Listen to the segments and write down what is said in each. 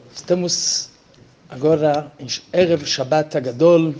Estamos agora em Erev Shabbat Gadol,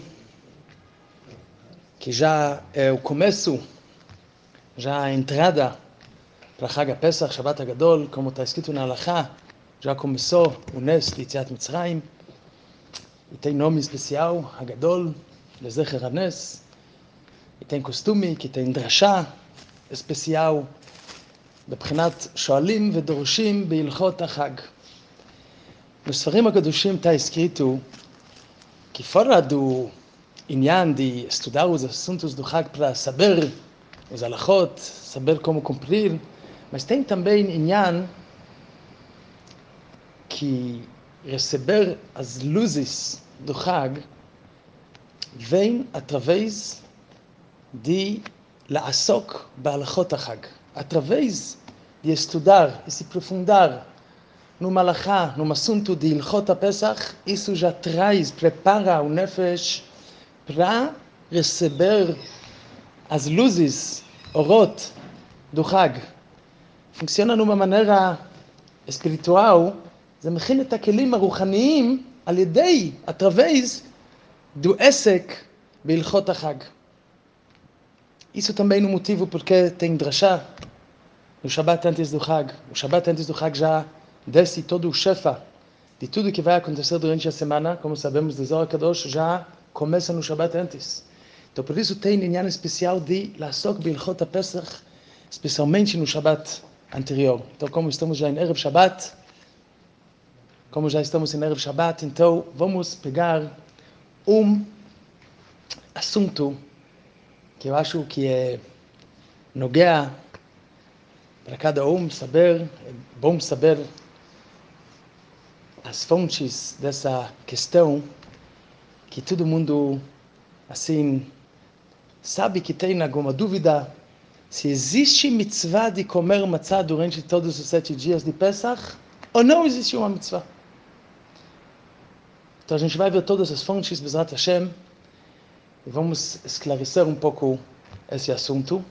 que já é o começo, já a entrada para Chag Pesach, Shabbat Gadol, como está escrito na Halachá, já começou o Nes de Yetziat Mitzrayim, e tem nome especial, Hagadol, Lezecher HaNes, e tem costume, que tem drashá especial, בבחינת שואלים ודורשים בהלכות החג. Nos Sfarim HaKadoshim está escrito que fora do inyan de estudar os assuntos do Hag para saber os halachot, saber como cumprir, mas tem também inyan que receber as luzes do Hag vem através de לעסוק בהלכות החג, através de estudar e se aprofundar numa halachá, num assunto de Hilchot HaPesach, isso já traz, prepara o Nefesh para receber as luzes, orot, do Hag. Funciona numa maneira espiritual, זה מכין את הכלים הרוחניים על ידי, através do Esek בהלכות החג. Isso também é um motivo porque tem drashá no Shabbat antes do Hag. O Shabbat antes do Hag já desce todo o shefa de tudo que vai acontecer durante a semana, como sabemos, do Zohar Kadosh já começa no Shabbat antes. Então por isso tem inyan especial de לעסוק בהלכות הפסח, especialmente no Shabbat anterior. Então como estamos já em Erev Shabbat, então vamos pegar um assunto que eu acho que é nogea para cada saber, é bom saber as fontes dessa questão, que todo mundo assim sabe que tem alguma dúvida se existe mitzvah de comer matzah durante todos os 7 dias de Pesach ou não existe uma mitzvah. Então a gente vai ver todas as fontes, Bezrat Hashem, e vamos esclarecer um pouco esse assunto.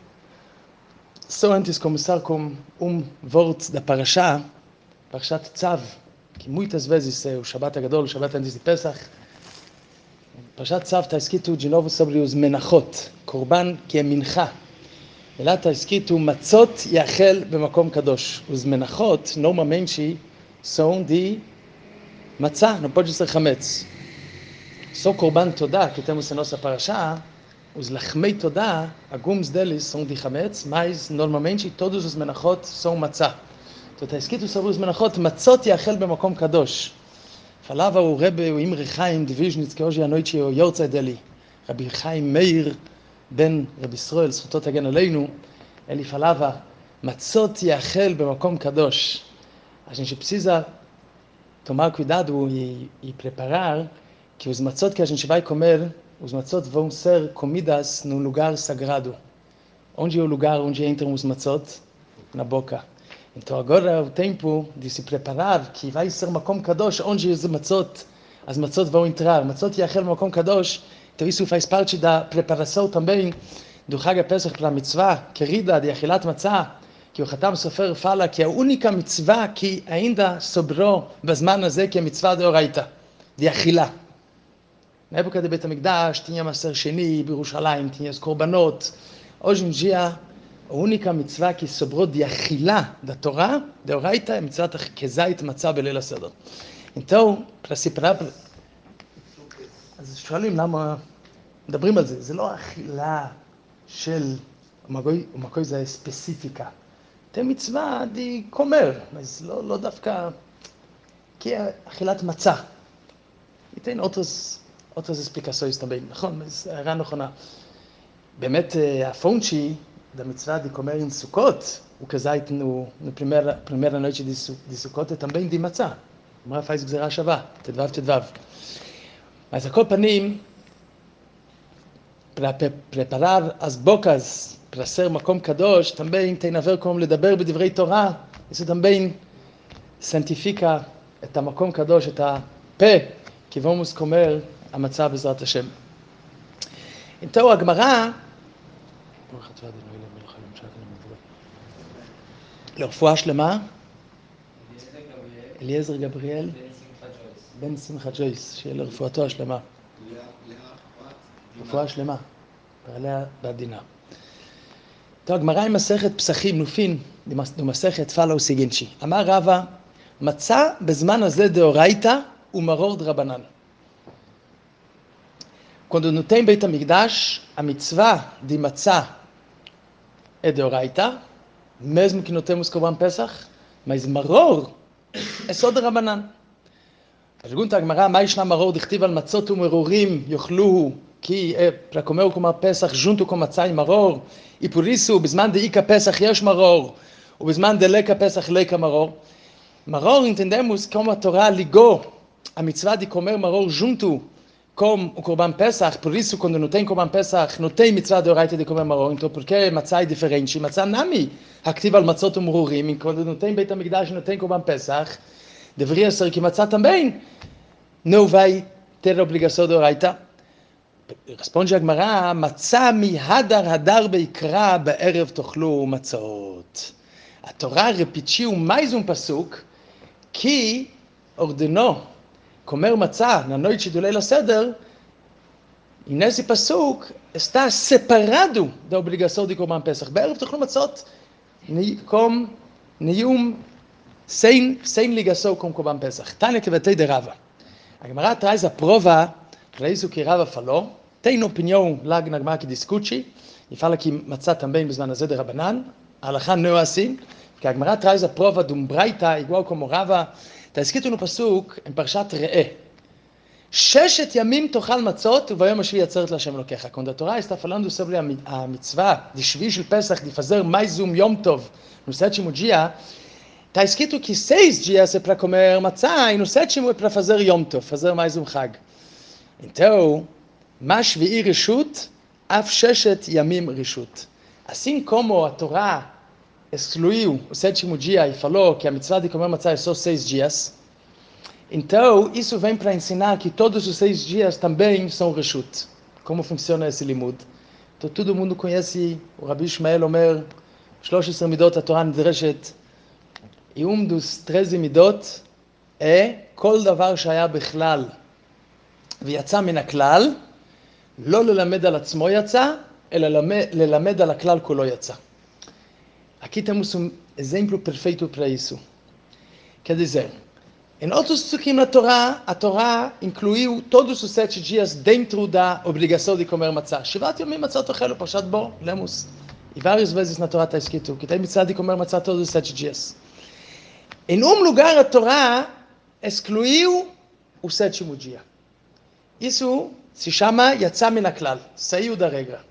Só antes de começar com wort da Parashá, Parashat Tzav, que muitas vezes é o Shabbat Agadol, o Shabbat antes de Pesach. Parashat Tzav está escrito de novo sobre os menachot, korban que é mincha. E lá está escrito matzot yachel b'makom kadosh. Os menachot normalmente são de matzah, não pode ser chametz. Só korban todah que temos na nossa parashá, os lachmei todah, alguns deles são de chametz, mas normalmente todos os menachot são matzah. Então está escrito sobre os menachot, matzot yachel b'makom kadosh. Falava o Rebbe, o Imre Chaim de Vizhnitz, que hoje à noite é o yortzeit dele, Rabbi Chaim Meir ben Rabbi Israel, זכותו תגן עלינו, ele falava, matzot yachel b'makom kadosh. A gente precisa tomar cuidado e preparar que os matzot que a gente vai comer, os matzot vão ser comidas num lugar sagrado. Onde é o lugar onde entram os matzot? Na boca. Então agora é o tempo de se preparar, que vai ser Makom Kadosh, onde as matzot vão entrar. Matzot yachel Makom Kadosh. Então isso faz parte da preparação também do Chag HaPesach para a mitzvah querida de Achilat Matzah, que o Khatam Sofer fala que é a única mitzvah que ainda sobrou בזמן הזה, que é a mitzvah de Oraita, de Achila. Na época de Bet HaMikdash tinha Maser Sheni, Birushalayim, tinha os korbanot. Hoje em dia, a única mitzvah que sobrou de Achila da Torá, de Oraita, é a mitzvah kezait matzah beleil haseder. Então, para se preparar, אז שואלים למה מדברים על זה, זה לא אכילה של uma coisa específica. tem מצווה de comer, mas לא דווקא que é אכילת מצה. E tem outras explicações também, נכון? mas era נכונה. באמת a fonte da mitzvah de comer em Sukkot, o kezait no primeira noite de Sukkot é também de matzah. Uma faz gzerah shavah, tedvav. Mas a כל פנים, para preparar as bocas para ser Makom Kadosh, também tem a ver com לדבר בדברי תורה. Isso também santifica את המקום קדוש, את הפה, que vamos comer a matzah בעזרת השם. então a Gemara, לרפואה שלמה, אליעזר גבריאל, בן שמחה ג'ויס, שיהיה לרפואתו השלמה. רפואה שלמה, בעליה בעדינה. טוב, הגמרא עם מסכת פסחים נופין, במסכת פלאו סיגינצ'י. אמר רבא, מצה בזמן הזה דאורייתא ומרור דרבנן. Quando não tem Beit HaMikdash, a mitzvah de matzah é de oraita, mesmo que não temos Korban Pesach, mas maror é só de Rabanan. Pergunta a Gemara, mais na maror dichtiv al matzot umerorim yochluhu, que é para comer o Korban Pesach junto com matzah e maror, e por isso, bisman de Ika Pesach yesh maror, o bisman de Leka Pesach leka maror. Maror, entendemos como a Torá ligou a mitzvah de comer maror junto com o Korban Pesach, por isso quando não tem Korban Pesach, não tem mitzvah de oraita de comer maror, então por que matzah é diferente? Matzah nami, activa al matzot umururim, quando não tem Beit HaMikdash, não tem Korban Pesach, deveria ser que matzah também não vai ter a obrigação de oraita. Responde a Gemara, matzah mi hadar hadar beikra be'erev tochlu matzot. A Torá repetiu mais pasuk que ordenou comer matzah na noite do Leila Seder, e nesse pasuk está separado da obrigação de Korban Pesach. Be'erev tochlu matzot, com nenhum, sem ligação com Korban Pesach. Tânia Kevatei de Rava. A Gemara traz a prova para isso que Rava falou. Tem opinião lá na Gemara que discute, e fala que matzah também b'zman hazeh de Rabanan. A halakha não é assim, porque a Gemara traz a prova de braita, igual como Rava. Está escrito no pasuk, em Parshat Re'eh, Sheshet yamim tochal matzot, ubayom hashvi yatzeret l'Hashem Elokecha. Quando a Torá está falando sobre a mitzvah de Shvi shel Pesach, de fazer mais Yom Tov, no sétimo dia, está escrito que 6 dias é para comer matzah, e no sétimo é para fazer Yom Tov, fazer mais Chag. Então, ma shvi'i reshut, af sheshet yamim reshut. Assim como a Torá excluiu o sétimo dia e falou que a mitzvah de comer matzah é só 6 dias, então isso vem para ensinar que todos os 6 dias também são reshut. Como funciona esse limud? Então todo mundo conhece o Rabi Ishmael Omer, 13 midot a Torá nidreshet, e dos 13 midot é כל דבר שהיה בכלל ויצא מן הכלל, לא ללמד על עצמו יצא, אלא ללמד על הכלל כולו יצא. Aqui temos exemplo perfeito para isso. Quer dizer, em outros psukim na Torá, a Torá incluiu todos os 7 dias dentro da obrigação de comer matzah. Shivat yomim matzah tochelu, Parshat Bo, lemos. E várias vezes na Torá está escrito que tem mitzvah de comer matzah todos os 7 dias. Em lugar a Torá excluiu o 7º dia. Isso se chama Yatzah min haklal, saiu da regra.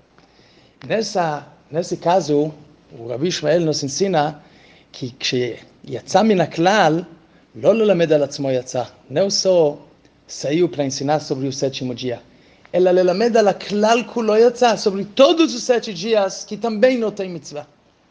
Nesse caso, o Rabi Ishmael nos ensina que כשיצא מן הכלל, לא ללמד על עצמו יצא. não só saiu para ensinar sobre o 7º dia, אלא ללמד על הכלל כולו יצא, sobre todos os 7 dias que também não tem mitzvah.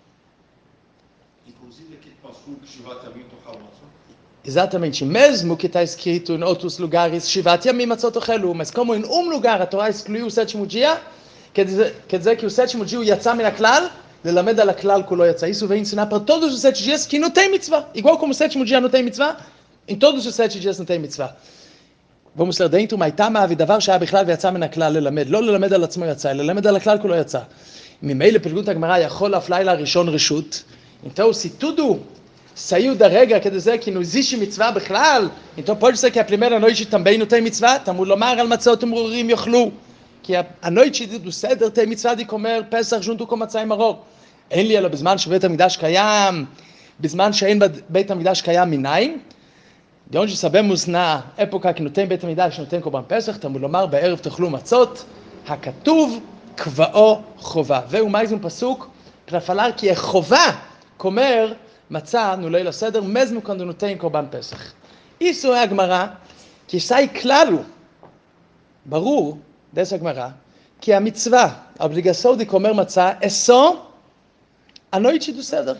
Inclusive aqui passou que Shivat Yamim tochal matzot. Exatamente, mesmo que está escrito em outros lugares, Shivat Yamim matzot tochelu, mas como em lugar a Torá excluiu o 7º dia, quer dizer que o 7º dia o Yatzah min haklal, ללמד על הכלל כולו יצא. Isso vem ensinar para todos os 7 dias que não tem mitzvah. Igual como o 7º dia não tem mitzvah, em todos os 7 dias não tem mitzvah. Vamos ler dentro, מהייתה ודבר שהיה בכלל ויצא מן הכלל ללמד. לא ללמד על עצמו יצא, אלא ללמד על הכלל כולו יצא. ממילא pergunta a Gemara, יכול אף לילה ראשון רשות? Então, se tudo saiu da regra, quer dizer que não existe mitzvah בכלל, então pode ser que a primeira noite também não tem mitzvah. תמוד לומר על מצות ומרורים יאכלו. כי a noite do Seder tem mitzvah de comer Pesach junto com matzah e maror. אין לי אלא בזמן שבית המקדש קיים, בזמן שאין בית המקדש קיים מניין. De onde sabemos na época que não tem בית המקדש, não tem Korban Pesach, תמוד לומר בערב תאכלו מצות, הכתוב קבעו חובה. Veio mais pasuk para falar que é חובה comer matzah no Leila Seder, mesmo quando não tem Korban Pesach. Isso é a Gemara que sai claro, ברור, dessa Gemara, que a mitzvah, a obrigação de comer matzah, é só a noite do Seder.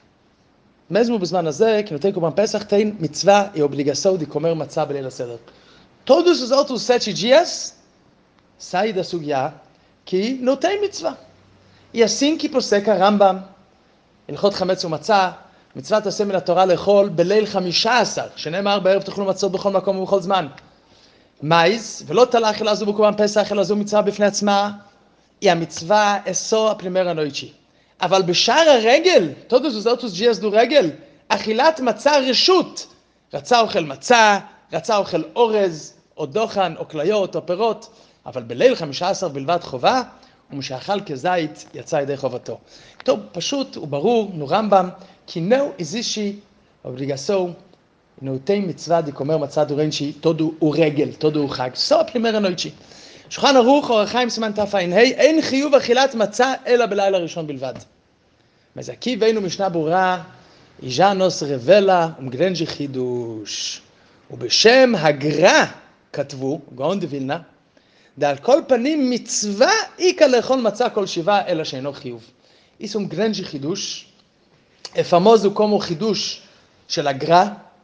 Mesmo b'zman hazeh, que não tem Korban Pesach, tem mitzvah e obrigação de comer matzah b'leil Seder. Todos os outros 7 dias, sai da sugya que não tem mitzvah. E assim que prosseca Rambam, Ilchot Chametz u'Matzah, מצוות עשה מן התורה לאכול בליל 15, שנאמר בערב תאכלו מצות בכל מקום ובכל זמן. מייז, ולא תלה אכילה זו בקורבן פסח, אלא זו מצווה בפני עצמה, היא המצווה אסור הפרימרה נויצ'י. אבל בשאר הרגל, todos os outros dias do רגל, אכילת מצה רשות. רצה אוכל מצה, רצה אוכל אורז, או דוחן, או כליות, או פירות, אבל בליל 15 בלבד חובה, ומשאכל כזית יצא ידי חובתו. טוב, פשוט וברור, נו רמב"ם, כי não existe obrigação, não tem מצווה de comer מצה durante todo o רגל, todo o חג. só a primeira noite. שולחן ערוך, אור החיים, סימן תע"ה, אין חיוב אכילת מצה אלא בלילה ראשון בלבד. mas aqui vem no משנה ברורה, e já nos revela grande חידוש. ובשם הגר"א כתבו, גאון דווילנה, ועל כל פנים מצווה איקה לאכול מצה כל שבעה אלא שאינו חיוב. isso grande חידוש. É famoso como חידוש של הגר"א,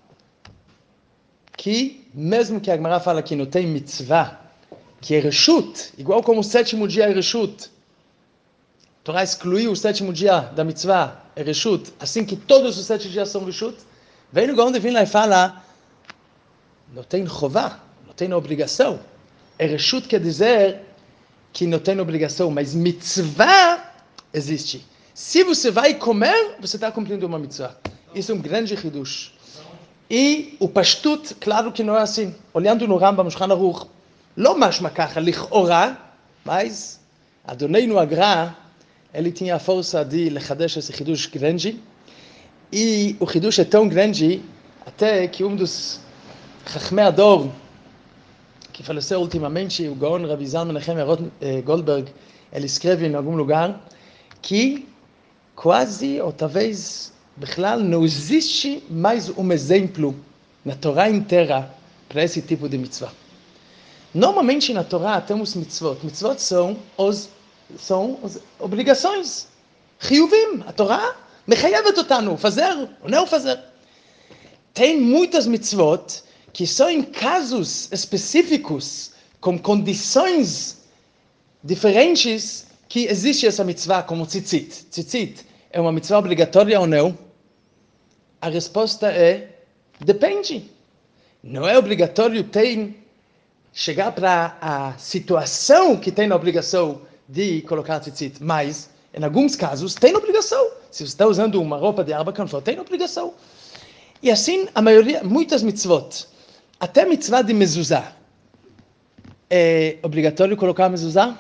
que mesmo que a Gemara fala que não tem mitzvah, que é reshut, igual como o sétimo dia é reshut, a Torá excluiu o sétimo dia da mitzvah, é reshut, assim que todos os 7 dias são reshut, vem no Gaon de Vilna e fala, não tem chová, não tem obrigação. É reshut quer dizer que não tem obrigação, mas mitzvah existe. Se você vai comer, você está cumprindo uma mitzvah. Isso é grande hidush. E o pashtut, claro que não é assim. Olhando no Rambam, Shulchan Aruch, לא משמע ככה, לכאורה, mas אדוננו הגר"א, ele tinha a força de לחדש esse חידוש grande, e o חידוש é tão grande, até que dos חכמי הדור, que faleceu ultimamente, o Gaon Rabi Zalman Menachem Goldberg, ele escreve em algum lugar, que quase, ou talvez, בכלל, não existe mais exemplo na Torá inteira para esse tipo de mitzvah. Normalmente na Torá temos mitzvot. Mitzvot são as obrigações. Chiyuvim. A Torá mechayevet otanu, fazer ou não fazer. Tem muitas mitzvot que são em casos específicos, com condições diferentes, que existe essa mitzvah como tzitzit. Tzitzit é uma mitzvah obrigatória ou não? A resposta é, depende. Não é obrigatório chegar para a situação que tem a obrigação de colocar tzitzit, mas, em alguns casos, tem obrigação. Se você está usando uma roupa de arba canfor, tem obrigação. E assim, a maioria, muitas mitzvot, até mitzvah de mezuzah, é obrigatório colocar mezuzah?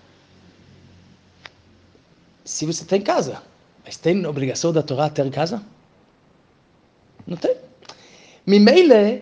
Se você tem casa. Mas tem obrigação da Torá ter casa? Não tem. ממילא,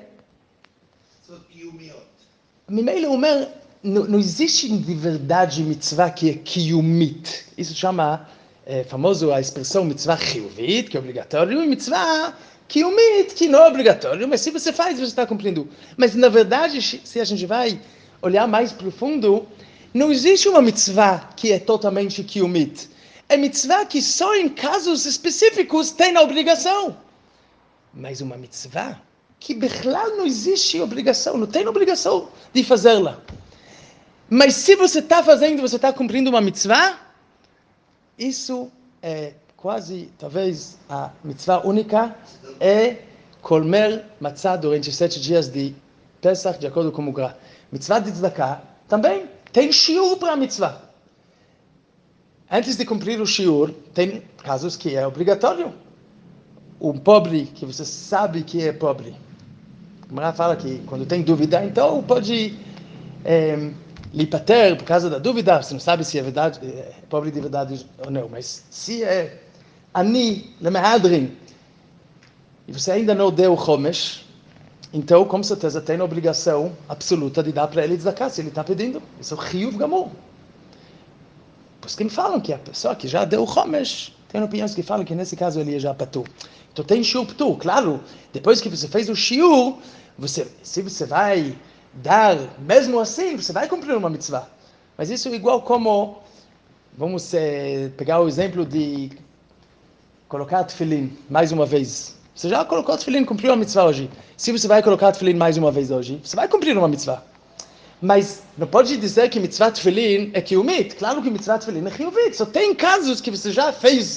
הוא אומר, não existe de verdade mitzvah que é קיומית. Isso chama, famoso a expressão mitzvah חיובית, que é obrigatório, e mitzvah קיומית, que não é obrigatório, mas se você faz, você está cumprindo. Mas na verdade, se a gente vai olhar mais profundo, não existe uma mitzvah que é totalmente קיומית. É mitzvah que só em casos específicos tem a obrigação. Mas uma mitzvah que בכלל não existe obrigação, não tem obrigação de fazê-la. Mas se você está fazendo, você está cumprindo uma mitzvah, isso é quase, talvez, a mitzvah única, é comer matzah durante 7 dias de Pesach, de acordo com o Gra. Mitzvah de tzedakah também tem shiur para a mitzvah. Antes de cumprir o shiur, tem casos que é obrigatório. Um pobre, que você sabe que é pobre. A Gemara fala que quando tem dúvida, então pode lipater por causa da dúvida. Você não sabe se é verdade, é pobre de verdade ou não. Mas se é ani, lemehadrin, e você ainda não deu o chomesh, então com certeza tem a obrigação absoluta de dar para ele tzedakah, se ele está pedindo. Isso é o chiyuv gamur. Por isso que me falam que a pessoa que já deu o chomesh, tem opiniões que falam que nesse caso ele já patur. Então tem shiur ptur, claro, depois que você fez o shiur, se você vai dar, mesmo assim, você vai cumprir uma mitzvah. Mas isso é igual como, vamos pegar o exemplo de colocar tefilin mais uma vez. Você já colocou tefilin, cumpriu a mitzvah hoje. Se você vai colocar tefilin mais uma vez hoje, você vai cumprir uma mitzvah. Mas não pode dizer que mitzvah tefilin é kiumit. Claro que mitzvah tefilin é kiumit. Só tem casos que você já fez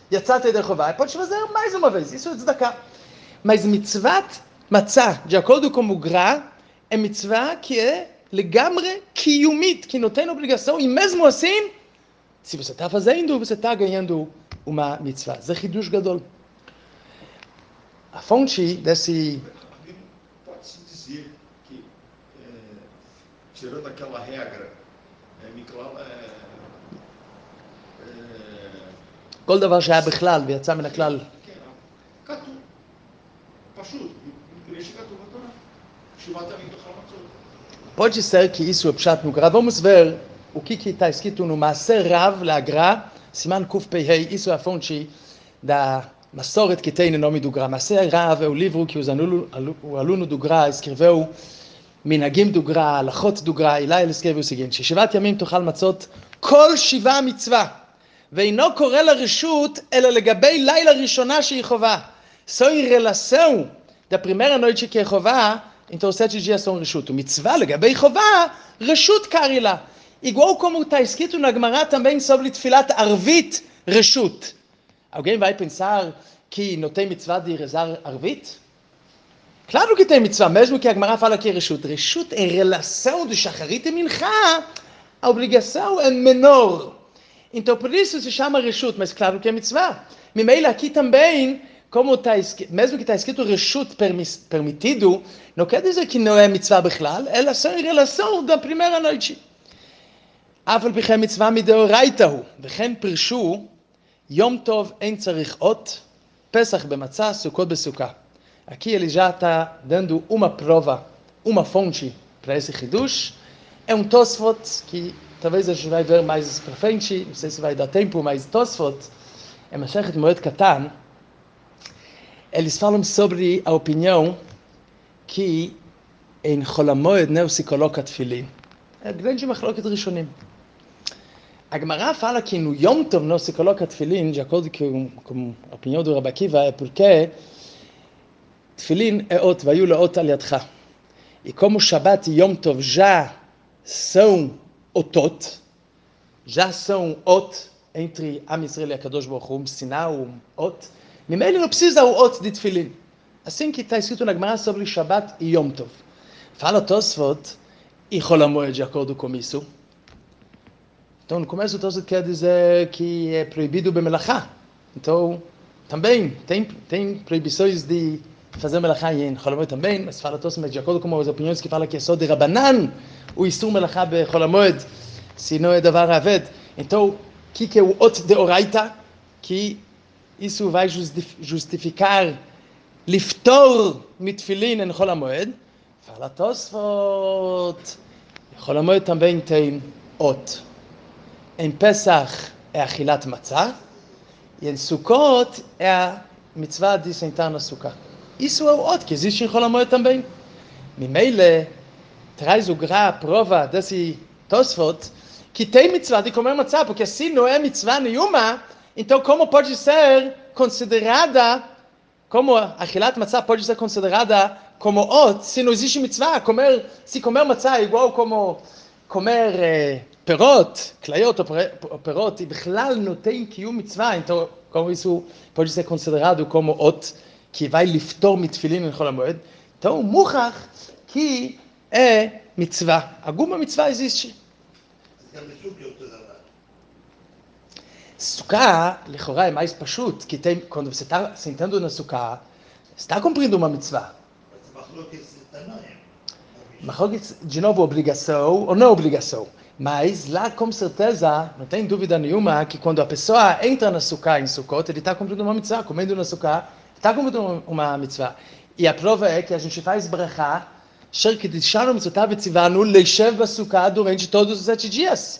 yatzato yedei chová, pode fazer mais uma vez, isso é tzedakah. Mas mitzvat matzah, de acordo com o Gra, é mitzvah que é legamre kiyumit, que não tem obrigação, e mesmo assim, se você está fazendo, você está ganhando uma mitzvah. Zé Hidush Gadol. A fonte desse... Pode-se dizer que, tirando aquela regra, כל דבר שהיה בכלל ויצא מן הכלל. כתוב, פשוט, יש כתוב בתורה, שבעת ימים תאכל מצות. Pode ser que isso é pshat no Gra. Vamos ver o que está escrito no Maaser Rav Lagra, Siman Kuf Pei, isso é a fonte da Masoret que tem no nome do Gra. Maaser Rav é o livro que o aluno do Gra escreveu, Minagim do Gra, Lachot do Gra, e lá ele escreveu o seguinte, שבעת ימים תאכל מצות, כל שבעה מצווה, ואינו קורא לרשות, אלא לגבי לילה ראשונה שהיא חובה. Só em relação da primeira noite que é chová, então 7 dias são reshut. Mitzvah, legabei chová, reshut karila. Igual como está escrito na Gemara também sobre Tfilat Arvit, reshut. Alguém vai pensar que não tem mitzvah de rezar Arvit? Claro que tem mitzvah, mesmo que a Gemara fala que é reshut. Reshut em relação do Shacharit e Mincha, a obrigação é menor. Então por isso se chama reshut, mas claro que é mitzvah. Mimeila aqui também, como está escrito, mesmo que está escrito reshut permitido, não quer dizer que não é mitzvah bechlal, ela só em relação da primeira noite. Afal bichem mitzvah mideoraitahu, וכן פירשו, יום טוב אין צריך אות, פסח במצה, סוכות בסוכה. Aqui ele já está dando uma prova, uma fonte para esse hidush. É um Tosfot que talvez a gente vai ver mais para frente, não sei se vai dar tempo, mas Tosfot é Masechet Moed Katan. Eles falam sobre a opinião que em Chol HaMoed não se coloca tefilin. É a grande machloket rishonim. A Gemara fala que no Yom Tov não se coloca tefilin, de acordo com a opinião do Rabbi Akiva, é porque tefilin é ot, vayu leot al yadcha. E como Shabbat e Yom Tov já são otot, já são ot entre Am Yisrael e Akadosh Baruch Hu, sinal ot, ממילא não precisa o ot de tefilin. Assim que está escrito na Gemara sobre Shabbat e Yom Tov. Fala Tosfot e Chol HaMoed de acordo com isso. Então no começo o Tosfot quer dizer que é proibido bemelachá. Então também tem proibições de fazer melachá em Chol HaMoed também, mas fala Tosfot de acordo com as opiniões que fala que é só de Rabanan o isur melachá be Chol HaMoed, se não é davar aved. Então o que é o ot de oraita? Que isso vai justificar liftor mitfilin em Chol HaMoed. Fala Tosfot, Chol HaMoed também tem ot. Em Pesach é achilat matzah, e em Sukkot é a mitzvah de sentar na sukkah. Isso é o ot que existe em Chol HaMoed também. Mimeile traz o Gra a prova desse Tosfot que tem mitzvah de comer matzah, porque se não é mitzvah nenhuma, então como pode ser considerada, como a achilat matzah pode ser considerada como ot, se não existe mitzvah? Se comer matzah é igual como comer perot, klayot ou perot, e bechlal não tem kiyum mitzvah, então como isso pode ser considerado como ot, que vai liftor mitfilin em Chol HaMoed? Então, muchach que é mitzvah. Alguma mitzvah existe. Sukkah, לכאורה, é mais pashut, que tem, quando você está sentando na sukkah, está cumprindo uma mitzvah. Machlokes, de novo, obrigação ou não obrigação. Mas lá, com certeza, não tem dúvida nenhuma que quando a pessoa entra na sukkah em Sukkot, ele está cumprindo uma mitzvah, comendo na sukkah, está cumprindo uma mitzvah. E a prova é que a gente faz brachá, אשר קידשנו מצוותיו וציוונו להישב בסוכה durante todos os 7 dias.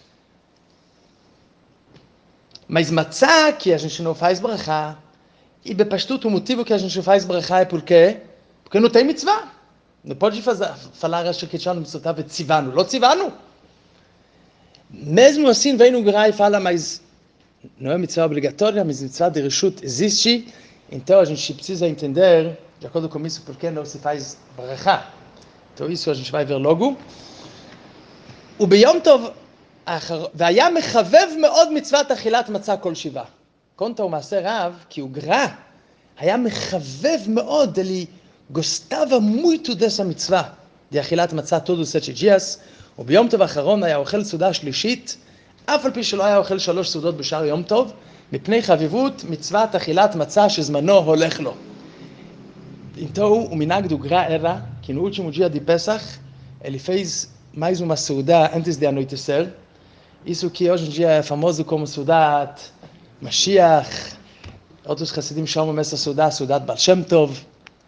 Mas matzah, que a gente não faz brachá, e bepashtut, o motivo que a gente faz brachá é por quê? Porque não tem mitzvah. Não pode falar אשר קידשנו מצוותיו וציוונו, לא ציוונו. Mesmo assim, vem no Gra e fala, mas não é mitzvah obrigatória, mas mitzvah de reshut existe, então a gente precisa entender, de acordo com isso, por que não se faz brachá. Então isso a gente vai ver logo. וביום טוב, והיה מחבב מאוד מצוות אכילת מצה כל שבעה. conta o מעשה רב, que o Gra היה מחבב מאוד, ele gostava muito dessa מצווה, de אכילת מצה todos os 7 dias, וביום טוב האחרון היה אוכל סעודה שלישית, אף על פי שלא היה אוכל 3 סעודות בשאר יום טוב, מפני חביבות מצוות אכילת מצה שזמנו הולך לו. Então, o mnag do Gra era que no último dia de Pesach, ele fez mais uma saúda antes de anoitecer. Isso que hoje em dia é famoso como Sudat Mashiach. Outros Hassidim chamam essa saúda Sudat Baal Shem Tov.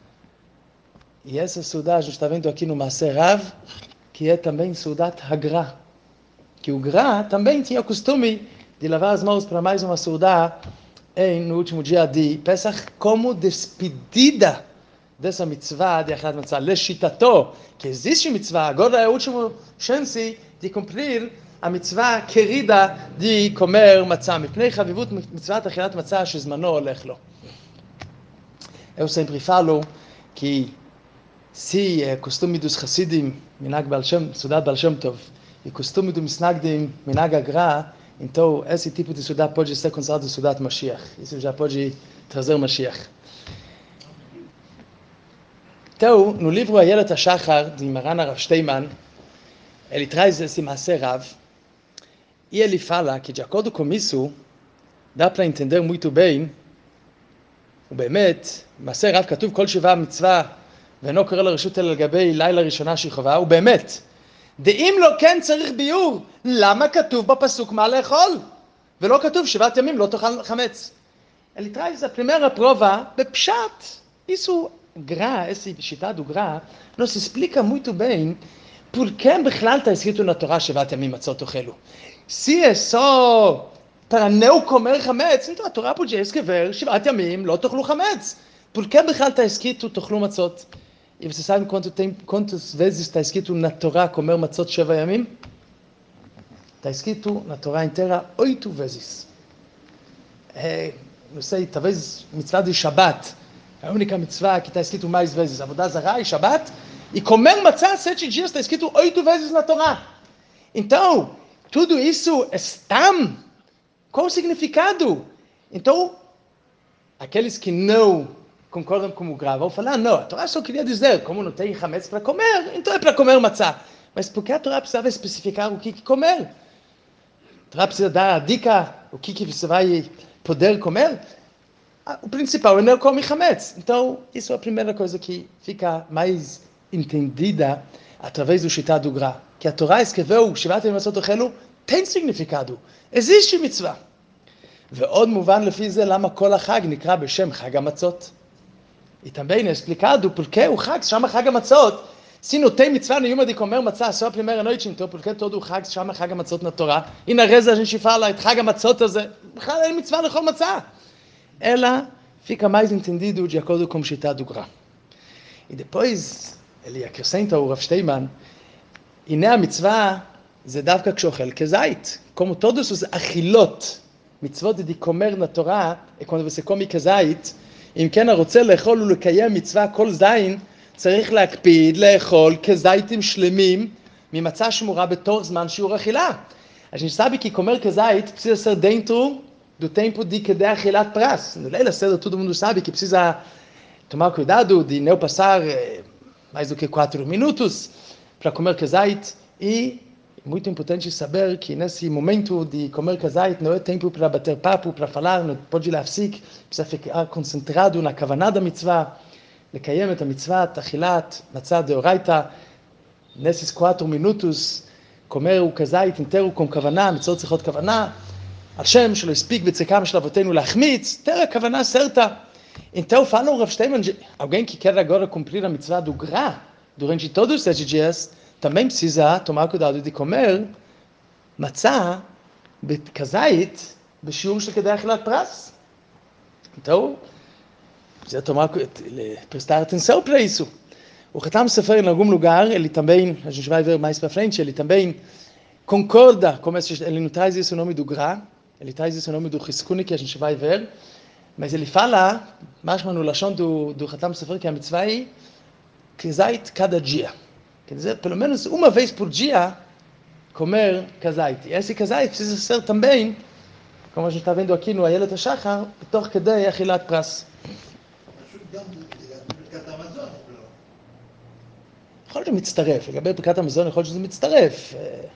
E essa saúda a gente está vendo aqui no Maaseh Rav, que é também Sudat Hagra. Que o Gra também tinha o costume de lavar as mãos para mais uma saúda no último dia de Pesach, como despedida dessa mitzvah de Achilat Matzah. Leshitato, que existe mitzvah, agora é a última chance de cumprir a mitzvah querida de comer matzah. Mipnei chavivut mitzvat Achilat Matzah shezmano olech lo. Eu sempre falo que se é costume dos Hassidim, Minhag Baal Shem, Sudat Baal Shem Tov, e costume dos Misnagdim, Minhag Agra, então esse tipo de Sudat pode ser considerado Sudat Mashiach. Isso já pode trazer o Mashiach. Então, no livro Ayelet HaShachar, de Maran Rav Steinman, ele traz esse Maaseh Rav, e ele fala que, de acordo com isso, dá para entender muito bem, ובאמת, Maaseh Rav כתוב כל 7 מצווה, ואינו קורא לרשות אלא לגבי לילה ראשונה שהיא חובה, ובאמת, דאם לא כן צריך ביור, למה כתוב בפסוק מה לאכול? ולא כתוב 7 ימים לא תאכל חמץ. Ele traz a primeira prova בפשט. Isso Gra, essa chita do Gra, nos explica muito bem por que בכלל está escrito na Torá 7 ימים מצות תאכלו. Se é só para não comer חמץ, então a Torá podia escrever 7 ימים לא תאכלו חמץ. Por que בכלל está escrito תאכלו מצות? E você sabe quantas vezes está escrito na Torá comer matzot 7 yamim? Está escrito na Torá inteira 8 vezes. Não sei, talvez mitzvah de Shabbat, a única mitzvah que está escrito mais vezes. Avodah Zarah e Shabbat. E comer matzah 7 dias está escrito 8 vezes na Torá. Então, tudo isso é stam. Qual o significado? Então, aqueles que não concordam com o Gra vão falar, não, a Torá só queria dizer, como não tem chametz para comer, então é para comer matzah. Mas por que a Torá precisava especificar o que comer? A Torá precisa dar a dica, o que você vai poder comer? O principal é não comer chametz. Então, isso é a primeira coisa que fica mais entendida através do shita do Gra. Que a Torá escreveu, 7 ימים מצות תאכלו, tem significado. existe מצווה. ועוד מובן לפי זה למה כל החג נקרא בשם חג המצות. E também é explicado por que o Chag se chama Chag HaMatzot. Se não tem mitzvah nenhuma de comer matzah só a primeira noite, então por que todo o Chag se chama Chag HaMatzot na Torá? E na reza a gente fala, Chag HaMatzot הזה, בכלל אין מצווה לאכול מצה. אלא fica mais entendido de acordo com o Shita do Gra. E depois ele acrescenta o Rav Steinman, הנה המצווה זה דווקא כשאוכל כזית. Como todos os achilot, mitzvot de comer na Torá, é quando você come כזית, אם כן הרוצה לאכול ולקיים מצווה כל זין, צריך להקפיד לאכול כזיתים שלמים ממצה שמורה בתוך זמן שיעור אכילה. A gente sabe que comer כזית precisa ser dentro do tempo de que der achilat pras. No Leila Seder todo mundo sabe que precisa tomar cuidado de não passar mais do que 4 minutos para comer כזית. E é muito importante saber que nesse momento de comer כזית não é tempo para bater papo, para falar, não pode להפסיק, precisa ficar concentrado na כוונה da mitzvah, לקיים את המצוות, אכילת, מצה דאורייתא, nesses 4 minutos, comer o כזית inteiro com כוונה, מצוות צריכות כוונה, על שם שלא הספיק בצקם של אבותינו להחמיץ, ter a כוונה certa. Então fala o Rav Steinman, alguém que quer agora cumprir a mitzvah do Gra, durante todos os 7 dias, também precisa tomar cuidado de comer matzah כזית בשיעור של כדי אכילת פרס. Então, precisa prestar atenção para isso. O Khatam Sofer, em algum lugar, ele também, a gente vai ver mais para frente, ele também concorda, ele não traz isso o nome do Gra, ele traz isso o nome do Chizkuni, que a gente vai ver, mas ele fala, משמע no lashon do Khatam Sofer, que a mitzvah é כזית cada dia. Quer dizer, pelo menos uma vez por dia, comer כזית. E esse כזית precisa ser também, כמו שאתה vendo aqui no איילת השחר, בתוך כדי אכילת פרס. פשוט גם ברכת המזון, לא? יכול להיות שמצטרף, לגבי ברכת המזון יכול להיות שזה מצטרף.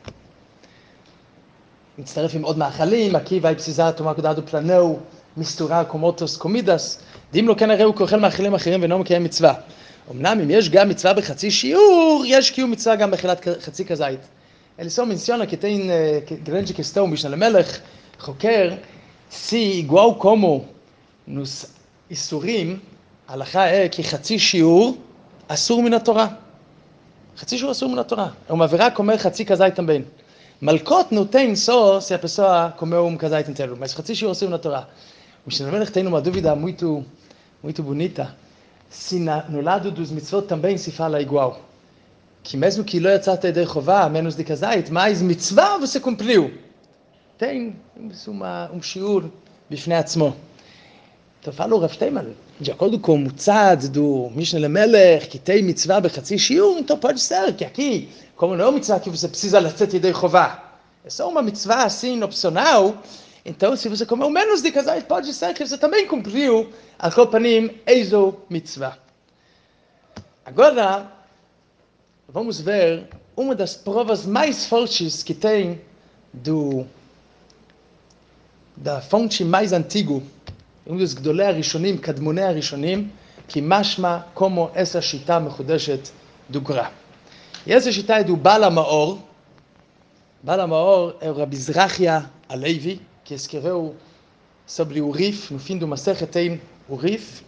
מצטרף עם עוד מאכלים, aqui vai precisar tomar cuidado para não misturar com outras comidas. ואם לא כן הרי הוא כאוכל מאכלים אחרים ואינו מקיים מצווה. אמנם אם יש גם מצווה בחצי שיעור, יש קיום מצווה גם באכילת חצי כזית. אליסור מנסיונה כתין גרנג'י כסתו משנה למלך, חוקר, סי גואו קומו, נוס איסורים, הלכה כי חצי שיעור אסור מן התורה. חצי שיעור אסור מן התורה. הוא מעבירה כומר חצי כזית também. מלכות נותן סו, se a pessoa comeu כזית inteiro, mas חצי שיעור אסור מן התורה. משנה למלך תינו uma dúvida muito bonita. Se no lado dos mitzvot também se fala igual. Que mesmo que não yatzaste yedei chová, menos de kazait, mas mitzvah você cumpriu. Tem shiur bifnei atzmo. Então fala o Rav Steinman, de acordo com o Mutzad do Mishnah Lemelech, que tem mitzvah bechatzi shiur, então pode ser que aqui, como não é uma mitzvah que você precisa yatzat yedei chová, é só uma mitzvah assim, opcional, então se você comeu menos de kazait, pode ser que você também cumpriu al kol panim eizo mitzvah. Agora, vamos ver uma das provas mais fortes que tem da fonte mais antiga, dos gdolei הראשונים, קדמוני הראשונים, כי משמע כמו essa שיטה מחודשת do Gra. E essa שיטה é do Baal HaMaor. Baal HaMaor é o Rabi Zrachia Alevi, que escreveu sobre o Rif, no fim do Masechet tem o Rif,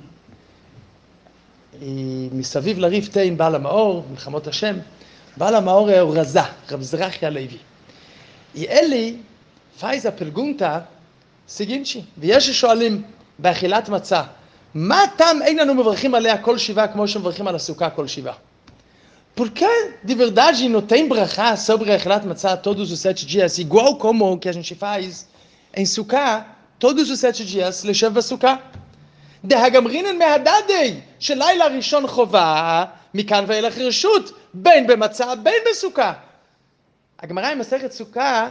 e מסביב לריף tem Baal HaMaor, מלחמות השם. Baal HaMaor é o Razá, Rabi Zrachia Alevi. E ele faz a pergunta seguinte, ויש ששואלים באכילת מצה, מה טעם אין לנו מברכים עליה כל שבעה כמו שמברכים על הסוכה כל שבעה? Por que de verdade não tem brachá sobre a achilat matzah todos os 7 dias, igual como que a gente faz em Sukkah, todos os 7 dias, לשב בסוכה? דהגמרינן מהדדי, שלילה ראשון חובה, מכאן ואילך רשות, בין במצה, בין בסוכה. הגמרא עם מסכת סוכה,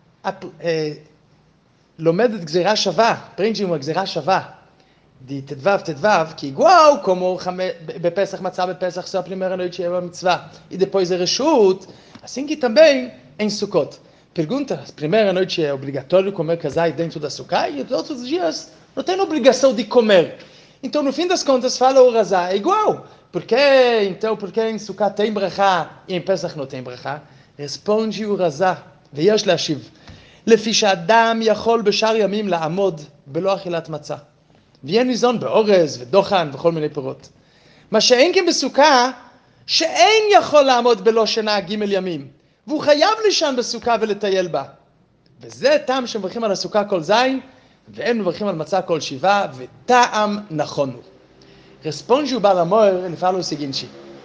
לומדת גזירה שווה, פרינג'י הוא גזירה שווה, די תדבב, כי igual כמו בפסח מצה בפסח só a primeira noite é uma mitzvah, e depois é reshut, assim que também em Sukkot. Pergunta, a primeira noite é obrigatório comer kazait dentro da sukkah, e os outros dias não tem obrigação de comer. Então, no fim das contas, fala o Razá, é igual. Por que em sukkah tem brachá e em pesach não tem brachá? Responde o Razá, ויש להשיב. לפי שאדם יכול בשאר ימים לעמוד בלא אכילת מצה. ויהיה ניזון באורז ודוחן וכל מיני פירות. מה שאין כן בסוכה, שאין יכול לעמוד בלא שינה ג' ימים. והוא חייב לישון בסוכה ולטייל בה. וזה טעם שמברכים על הסוכה כל זין, והם מברכים על מצה כל שבעה, וטעם נכון הוא. Responde o Baal HaMaor, ele fala o seguinte,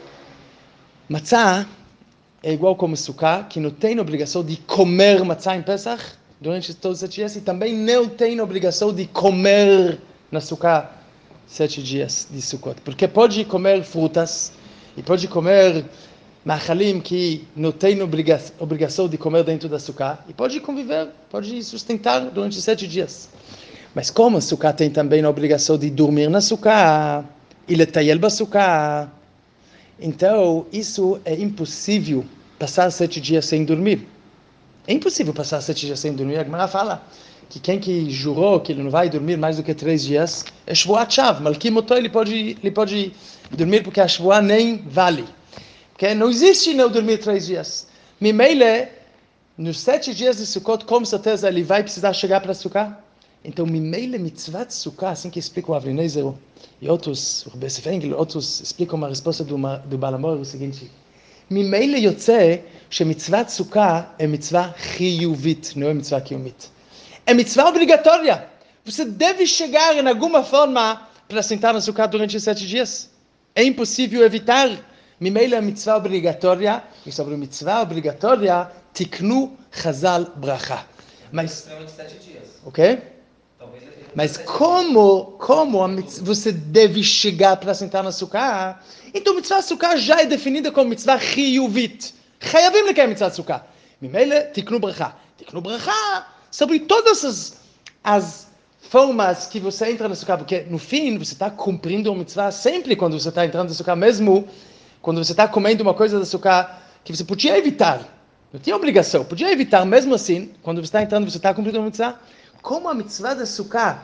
מצה é igual como sukkah, que não tem obrigação de comer matzah em Pesach durante todos os 7 dias, e também não tem obrigação de comer na sukkah 7 dias de Sukkot. Porque pode comer frutas e pode comer מאכלים que não tem obrigação de comer dentro da sukkah, e pode conviver, pode sustentar durante 7 dias. Mas como a sukkah tem também a obrigação de dormir na sukkah e letayel ba sukkah, então isso é impossível passar 7 dias sem dormir. É impossível passar 7 dias sem dormir. A Gemara fala que quem que jurou que ele não vai dormir mais do que 3 dias é Shvuat Shav. Malkim Oto, ele pode dormir porque a Shvuah nem vale. Porque não existe não dormir 3 dias. Mimeile, nos 7 dias de Sukkot, com certeza ele vai precisar chegar para Sukkah. Então, Mimeile mitzvat Sukkah, assim que explica o Avlinezer e outros, o Rebbe Sefengel, outros explicam uma resposta do Baal HaMaor, o seguinte, Mimeile yotze, שמצוות סוכה é מצווה חיובית, não é מצווה קיומית. É מצווה obrigatória. Você deve chegar em alguma forma para sentar na sukkah durante 7 dias. É impossível evitar. Mimeile é mitzvah obrigatória, e sobre a mitzvah obrigatória, tiknu chazal bracha. Mas, ok? Mas como você deve chegar para sentar na sukkah? Então, mitzvah sukkah já é definida como mitzvah chiyuvit. חייבים לקיים מצוות סוכה. ממילא תקנו ברכה. תקנו ברכה sobre todas as as formas que você entra na sukkah, porque no fim você está cumprindo uma mitzvah sempre quando você está entrando na sukkah, mesmo quando você está comendo uma coisa da sukkah que você podia evitar, não tinha obrigação, podia evitar, mesmo assim, quando você está entrando, você está cumprindo uma mitzvah. Como a mitzvah da sukkah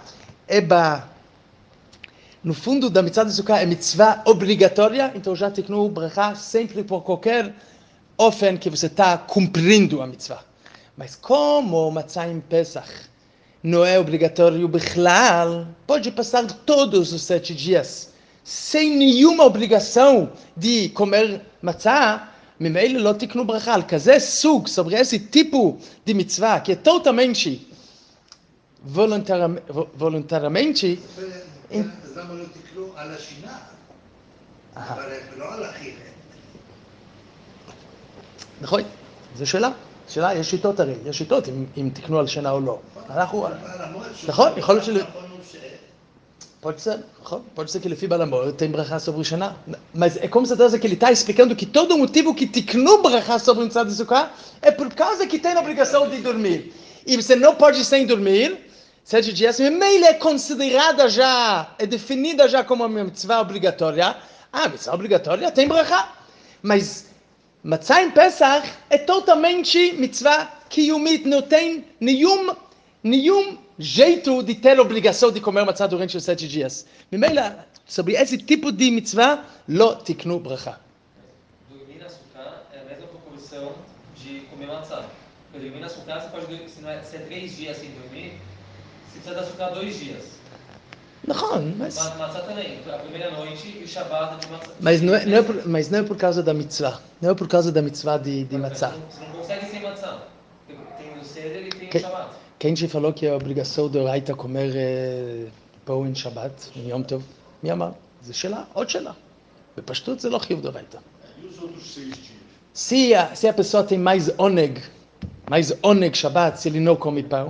no fundo da mitzvah da sukkah é mitzvah obrigatória, então já tiknu bracha sempre por qualquer ofen que você está cumprindo a mitzvah. Mas como matzah em Pesach não é obrigatório bichlal, pode passar todos os 7 dias sem nenhuma obrigação de comer matzah, ממילא לא תקנו ברכה. על כזה סוג, sobre esse tipo de mitzvah, que é totalmente voluntariamente, אז למה לא תקנו על השינה? ולא על החירת. נכון, זו שאלה. שאלה, יש שיטות הרי, יש שיטות אם תקנו על שינה או לא. אנחנו... נכון, יכול להיות pode ser que ele fiba amor, tem brachá sobre Shana, mas é como se que ele está explicando que todo o motivo que tiknu brachá sobre o mitzvah de sukkah é por causa que tem a obrigação de dormir. E você não pode sem dormir, 7 dias, mas é considerada já, é definida já como uma mitzvah obrigatória. Ah, mitzvah obrigatória tem brachá. Mas matzah em Pesach é totalmente mitzvah kiyumit, não tem nenhum jeito de ter obrigação de comer matzah durante os 7 dias. Memela, sobre esse tipo de mitzvah, lo tiknu bracha. Dormir na sukkah é a mesma proporção de comer matzah. Porque dormir na sukkah, você pode dormir, se é 3 dias sem dormir, você precisa da sukkah 2 dias. Não, mas... Matzah também, a primeira noite e o Shabbat de matzah. Mas não é por causa da mitzvah. Não é por causa da mitzvah de matzah. Você não consegue sem matzah. Tem o Seder e tem o Shabbat. Quem te falou que é obrigação do Raita comer pão em Shabbat, em Yom Tov? מי אמר? זה שאלה, עוד שאלה. בפשטות זה לא חיוב דאורייתא. E os outros 6 dias? Se a pessoa tem mais oneg Shabbat, se ele não come pão,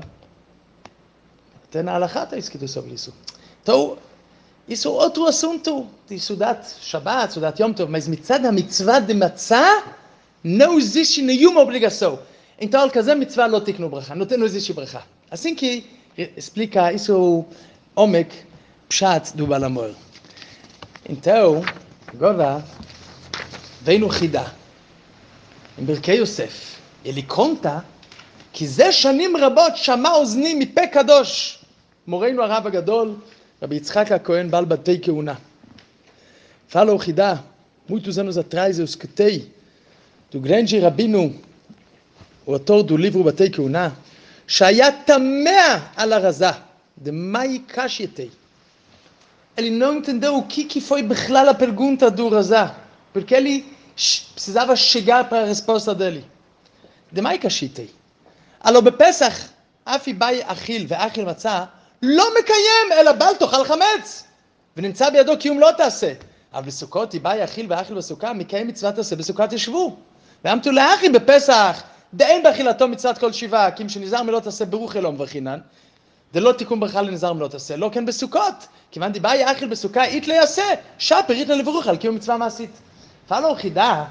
até na halakha está escrito sobre isso. Então, isso é outro assunto de estudar Shabbat, estudar Yom Tov, mas mitzvah de matzah não existe nenhuma obrigação. Então, al kazeh mitzvah lo tiknu bracha, não existe bracha. Assim que explica isso o omek pshat do Baal HaMaor. Então, agora vem no Chida, em Birkei Yosef. Ele conta que זה שנים רבות שמע אוזני מפה קדוש, מורנו הרב הגדול, רבי יצחק הכהן בעל בתי כהונה. Fala o Chida, muitos anos atrás eu escutei do grande rabino, o autor do livro Batei Keuna, שהיה תמה על הרזה, דמאי קשייתי. Ele não entendeu o que foi בכלל a pergunta do Razá, porque ele precisava chegar para a resposta dele. דמאי קשייתי. הלא בפסח, אף יבאי אכיל ואכיל מצה, לא מקיים אלא בל תאכל חמץ, ונמצא בידו קיום לא תעשה. אבל בסוכות יבאי אכיל ואכיל בסוכה, מקיים מצוות תעשה, בסוכת ישבו. ואמתו לאחי בפסח, דאין באכילתו מצוות כל שבעה, כי אם שנזהר מלא תעשה ברוך אלום וכינן, דלא תיקום ברכה לנזהר מלא תעשה, לא כן בסוכות, כיוון דבאי אכיל בסוכה, אית לא יעשה, שפר אית לברך על קיום מצווה מעשית. Fala o Chida,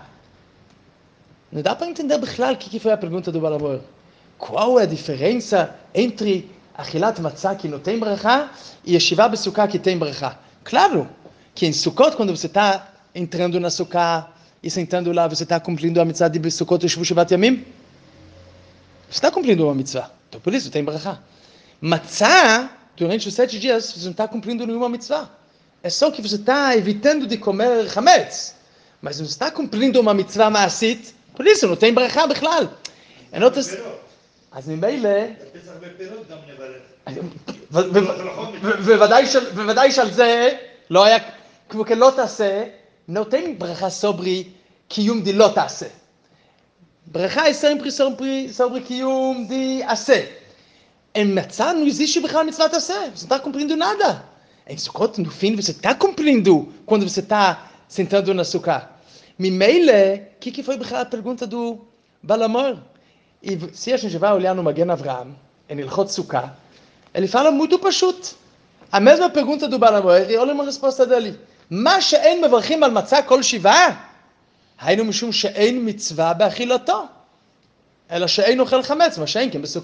não dá para entender בכלל que foi a pergunta do Baal HaMaor. Qual é a diferença entre achilat matzah que não tem bracha e yeshiva bessukkah que tem bracha? Claro que em Sukkot, quando você está entrando na sukkah e sentando lá, você está cumprindo a mitzvah de Sukkot e Shabbat Yamim? Você está cumprindo uma mitzvah, então por isso tem bracha. Matzah, durante os 7 dias, você não está cumprindo nenhuma mitzvah. É só que você está evitando de comer chametz, mas não está cumprindo uma mitzvah maasit, por isso não tem bracha בכלל. אז ממילא, פסח בפירות גם נברך. בוודאי שעל זה לא היה, כמו כן לא תעשה, נותן ברכה סוברי קיום די לא תעשה. ברכה é sempre sobre קיום די עשה. Em matzah não existe בכלל מצוות עשה, você não está cumprindo nada. Em Sukkot, no fim, você está cumprindo quando você está sentando na sukkah. ממילא, que foi בכלל a pergunta do Baal HaMaor? E se a gente vai olhar no Magen Avraham, em Ilchot Sukkah, ele fala muito pashut. A mesma pergunta do Baal HaMaor, e olha uma resposta dele. מה שאין מברכים על מצה כל שבעה, היינו משום שאין מצווה באכילתו, אלא שאין אוכל חמץ, מה שאין כן בסוכה.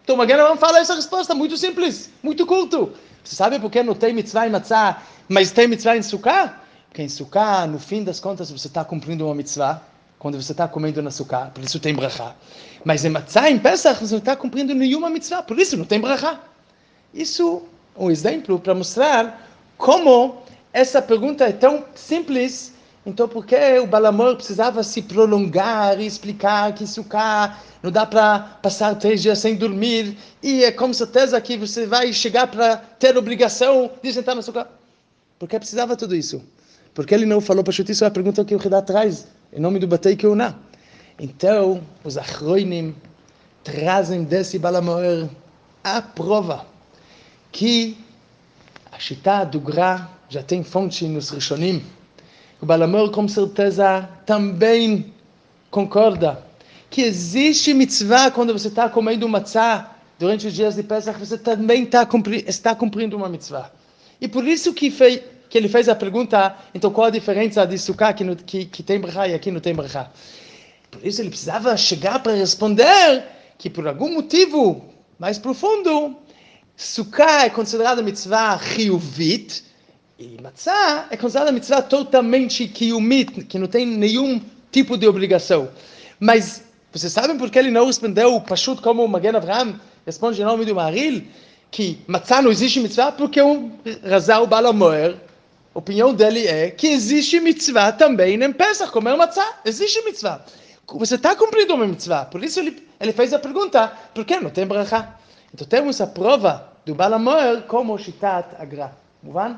Então, Magen Avraham fala essa resposta, muito simples, muito curto. Você sabe por que não tem mitzvah em matzah, mas tem mitzvah em sukkah? Porque em sukkah, no fim das contas, você está cumprindo uma mitzvah, quando você está comendo na sukkah, por isso tem brachá. Mas em matzah, em Pesach, você não está cumprindo nenhuma mitzvah, por isso não tem brachá. Isso é um exemplo para mostrar como essa pergunta é tão simples. Então, por que o Baal HaMaor precisava se prolongar e explicar que sukkah não dá para passar 3 dias sem dormir e é com certeza que você vai chegar para ter obrigação de sentar na sukkah? Por que precisava tudo isso? Porque ele não falou para isso é a pergunta que o Hidá traz, em nome do Batei Keuná. Então, os Achronim trazem desse Baal HaMaor a prova que a Shitá do Gra já tem fonte nos Rishonim. O Baal HaMaor com certeza também concorda que existe mitzvah quando você está comendo matzah durante os dias de Pesach, você também está cumprindo uma mitzvah. E por isso que ele fez a pergunta, então qual a diferença de sukkah que tem brachá e aqui não tem brachá? Por isso ele precisava chegar para responder que por algum motivo mais profundo, sukkah é considerada mitzvah chiyuvit, e matzah é considerada mitzvah totalmente kiyumit, que não tem nenhum tipo de obrigação. Mas vocês sabem por que ele não respondeu pashut como o Magen Avraham responde em nome do Maharil, que matzah não existe mitzvah? Porque o Razal Baal HaMaor, a opinião dele é que existe mitzvah também em Pesach, comer matzah, existe mitzvah. Você está cumprindo uma mitzvah, por isso ele fez a pergunta, por que não tem brachá? Então temos a prova do Baal HaMaor como Shitat Agra. Muvan?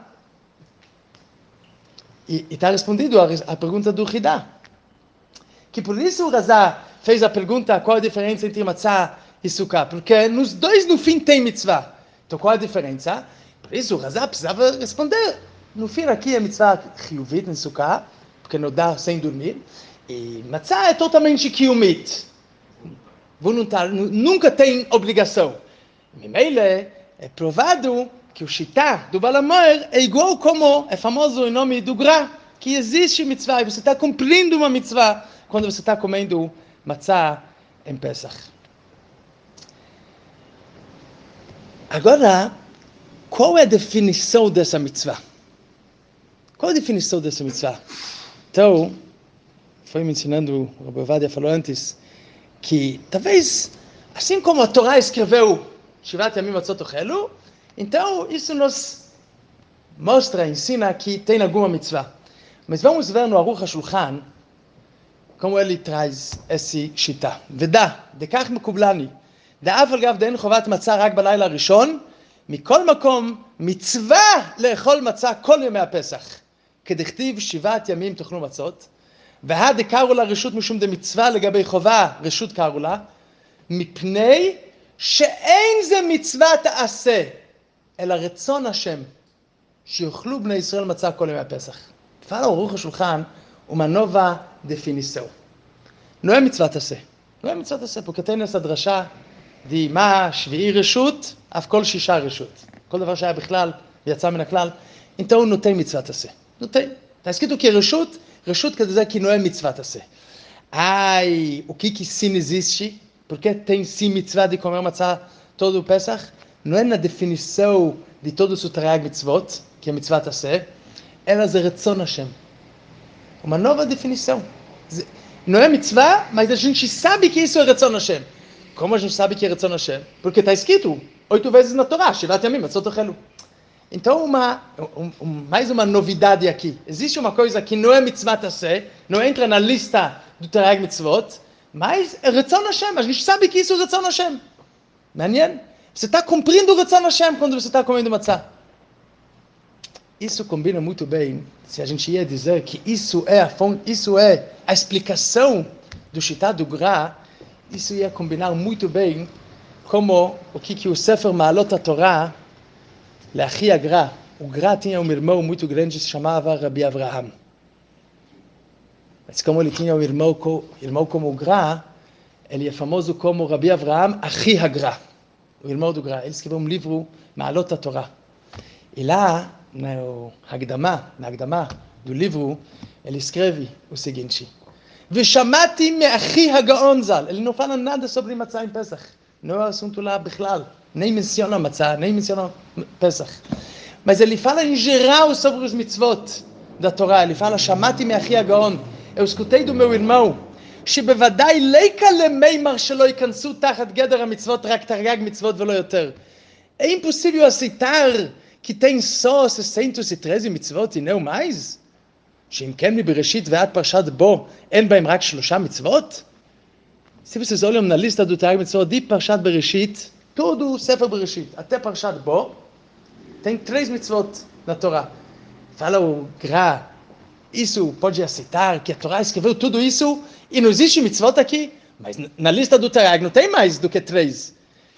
E está respondido a pergunta do Hidá. Que por isso o Razá fez a pergunta qual a diferença entre matzah e sukkah. Porque nos dois no fim tem mitzvah. Então qual a diferença? Por isso o Razá precisava responder. No fim aqui é mitzvah chiyuvit em sukkah, porque não dá sem dormir. E matzah é totalmente kiyumit. Voluntário, nunca tem obrigação. Memeile é provado que o Shitá do Baal HaMaor é igual como é famoso em nome do Gra, que existe mitzvah, e você está cumprindo uma mitzvah quando você está comendo matzah em Pesach. Agora, qual é a definição dessa mitzvah? Qual é a definição dessa mitzvah? Então, foi me ensinando, o Rabbi Ovadia falou antes, que talvez, assim como a Torá escreveu Shivat Yamim Matzot Ochelu, então isso nos mostra, ensina que tem alguma mitzvah. Mas vamos ver no Aruch HaShulchan como ele traz esse shita. ודע, דכך מקובלני, דאף על גב דאין חובת מצה רק בלילה הראשון, מכל מקום מצווה לאכול מצה כל ימי הפסח, כדכתיב 7 ימים תאכלו מצות, והדקרו לה רשות משום דמצווה לגבי חובה רשות קראו לה, מפני שאין זה מצווה תעשה, אלא רצון השם, שיאכלו בני ישראל מצה כל ימי הפסח. Fala o Aruch HaShulchan uma nova definição. Não é mitzvah taseh. Não é mitzvah taseh, porque tem essa drasha de ma shvi'i reshut, af kol shisha reshut. Kol davar shaya bichlal, yatsa min haklal. Então não tem mitzvah taseh. Não tem. Está escrito que reshut quer dizer que não é mitzvah taseh. Ai, o que sim existe? Porque tem sim mitzvah de comer matzah todo o Pesach? Não é na definição de todos os Tarag mitzvot, que é mitzvah taseh, elas é Retzon Hashem. Uma nova definição. Não é mitzvah, mas a gente sabe que isso é Retzon Hashem. Como a gente sabe que é Retzon Hashem? Porque está escrito 8 vezes na Torá, Shivat Yamim Matzot Ochelu. Então, mais uma novidade aqui. Existe uma coisa que não é mitzvah taseh, não entra na lista do Tarag mitzvot, mas é Retzon Hashem. A gente sabe que isso é Retzon Hashem. Manien? Você está cumprindo o Retzon Hashem quando você está comendo matzah. Isso combina muito bem se a gente ia dizer que isso é a explicação do Shitá do Gra. Isso ia combinar muito bem como o que o Sefer Ma'alot HaTorah, Leachi HaGra, o Gra tinha um irmão muito grande que se chamava Rabbi Avraham. Mas como ele tinha um irmão como o Gra, ele é famoso como Rabbi Avraham Achi HaGra, o irmão do Gra. Ele escreveu um livro, Ma'alot HaTorah. E lá, na Hagdama do livro, ele escreve o seguinte: Veshamati me'achi hagaon zal. Ele não fala nada sobre matzah em Pesach. não é o assunto lá בכלל. Nem menciona matzah, nem menciona Pesach. Mas ele fala em geral sobre os mitzvot da Torá. Ele fala, שמעתי מאחי הגאון, eu escutei do meu irmão, שבוודאי ליקה למימר שלא ייכנסו תחת גדר המצוות, רק תרי"ג מצוות ולא יותר. É impossível aceitar que tem só 613 מצוות, הנה ומais? שאם כן מבראשית ועד פרשת בו, אין בהם רק 3 מצוות? Se vocês olham na lista do Tariag Mitzvot de Parshat Bereshit, todo o Sefer Bereshit, até Parshat Bo, tem 3 mitzvot na Torá. Fala o Gra, isso pode aceitar que a Torá escreveu tudo isso e não existe mitzvot aqui? Mas na lista do Tariag não tem mais do que 3.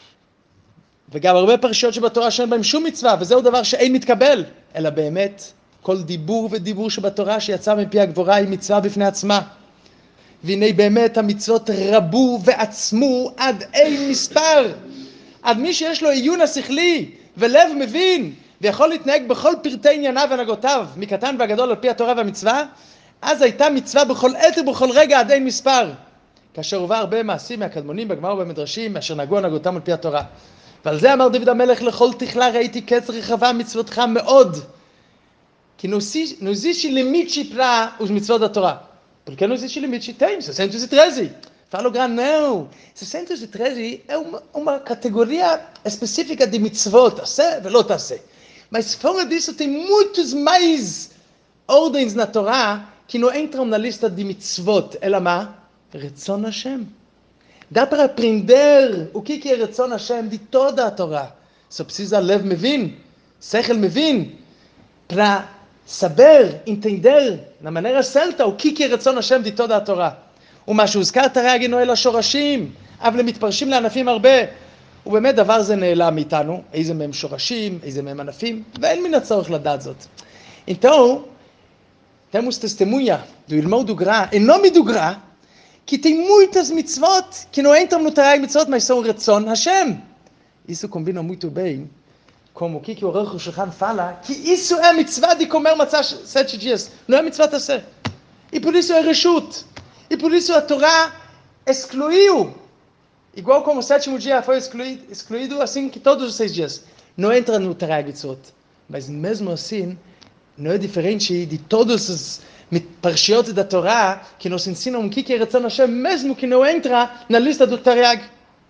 וגם הרבה פרשיות שבתורה שאין בהם שום מצווה, וזהו דבר שאין מתקבל, אלא באמת כל דיבור ודיבור שבתורה שיצא מפי הגבורה היא מצווה בפני עצמה. והנה באמת המצוות רבו ועצמו עד אין מספר. עד מי שיש לו עיון השכלי ולב מבין ויכול להתנהג בכל פרטי ענייניו והנהגותיו מקטן והגדול על פי התורה והמצווה, אז הייתה מצווה בכל עת ובכל רגע עד אין מספר. כאשר הובא הרבה מעשים מהקדמונים בגמרא ובמדרשים אשר נהגו הנהגותם על פי התורה. ועל זה אמר דוד המלך, לכל תכלה ראיתי קץ רחבה מצוותך מאוד. כי não existe limite para os mitzvot da Torá. Porque não existe limite? Tem, 613. Fala o Gran, não. 613 é uma categoria específica de mitzvot, tassé, veló tassé. Mas fora disso tem muitos mais ordens na Torá que não entram na lista de mitzvot. Ela má? Retzon Hashem. Dá para aprender o que é Retzon Hashem de toda a Torá. Só precisa lev mevin, sechel mevin, para saber, entender, na maneira certa, o que é רצון השם de toda a תורה. ומה שהוזכר תרי"ג אינו אלא שורשים, אבל הם מתפרשים לענפים הרבה. ובאמת דבר זה נעלם מאיתנו, איזה מהם שורשים, איזה מהם ענפים, ואין מן הצורך לדעת זאת. Então, temos testemunha do irmão do Gra, em nome do Gra, que tem muitas mitzvot que não entram no תרי"ג mitzvot, mas são רצון השם. Isso combina muito bem como o que o Aruch HaShulchan fala, que isso é a mitzvah de comer matzah 7 dias, não é a mitzvah tassé. E por isso é reshut. E por isso a Torá excluiu, igual como o 7º dia foi excluído, assim que todos os 6 dias. Não entra no Tariag Mitzvot. Mas mesmo assim, não é diferente de todos os parshiot da Torá que nos ensinam o que é Retzon Hashem, mesmo que não entra na lista do Tariag.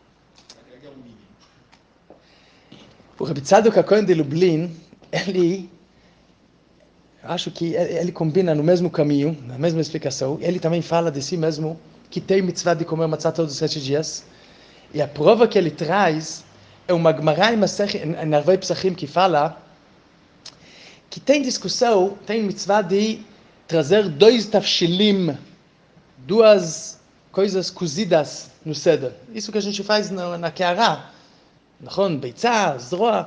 O Rabbi Tzadok HaKohen de Lublin, acho que ele combina no mesmo caminho, na mesma explicação. Ele também fala de si mesmo que tem mitzvah de comer matzah todos os 7 dias. E a prova que ele traz é uma Gemara em Arvei Pesachim que fala que tem discussão, tem mitzvah de trazer 2 tafshilim, 2 coisas cozidas no seder. Isso que a gente faz na Keará. נכון, ביצה, זרוע.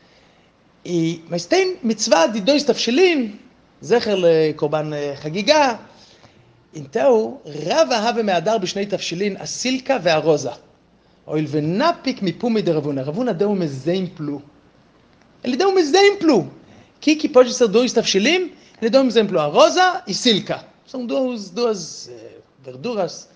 mas tem mitzvah de 2 tafshilim, זכר לקורבן חגיגה. Então, רב אהב מהדר בשני תפשילין, הסילקה והרוזה. הואיל ונפיק מפומי דרבונה. רבונה deu um exemplo. Ele deu um exemplo. Que pode ser 2 tafshilim? Ele deu um exemplo. A rosa e silka. São duas verduras.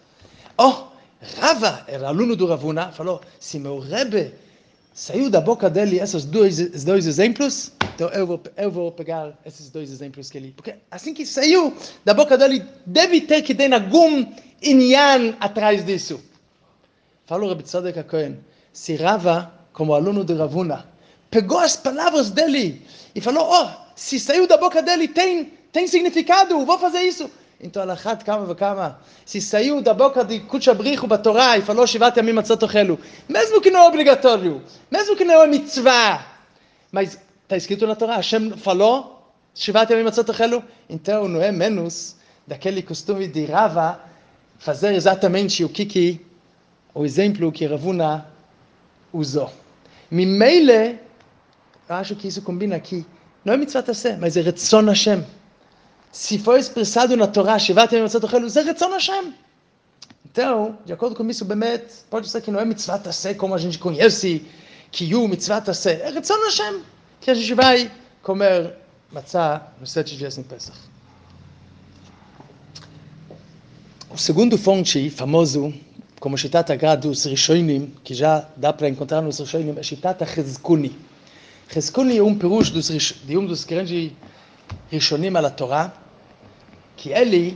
Rava era aluno do Ravuna, falou, se meu Rebbe saiu da boca dele esses dois exemplos, então eu vou pegar esses 2 exemplos que ele... Porque assim que saiu da boca dele, deve ter que ter algum inyan atrás disso. Falou Rabbi Tzadok HaKohen, se Rava, como aluno de Ravuna, pegou as palavras dele e falou, se saiu da boca dele, tem significado, vou fazer isso. Então, alachat kama vekama, se saiu da boca de Kutchabrichu Batorá e falou, Shivat Yamim Matzot Tochelu, mesmo que não é obrigatório, mesmo que não é mitzvah, mas está escrito na Torá, Hashem falou, Shivat Yamim Matzot Tochelu, então não é menos daquele costume de Rava fazer exatamente o exemplo que Ravuna usou. Mimeile, eu acho que isso combina aqui, não é mitzvah tassé, mas é Retzon Hashem. Se foi expressado na Torá, Shivat Yamim Matzot Tochelu, é Retzon Hashem. Então, de acordo com isso, Bemet, pode ser que não é mitzvah tassé como a gente conhece, Kiyu, mitzvah tassé, é Retzon Hashem, que a gente vai comer matzah nos 7 dias em Pesach. O segundo fonte famoso como Shitat Agra dos Rishonim, que já dá para encontrar nos Rishonim, é Shitat Chizkuni. Chizkuni é perush de dos grandes Rishonim à Torá, que ele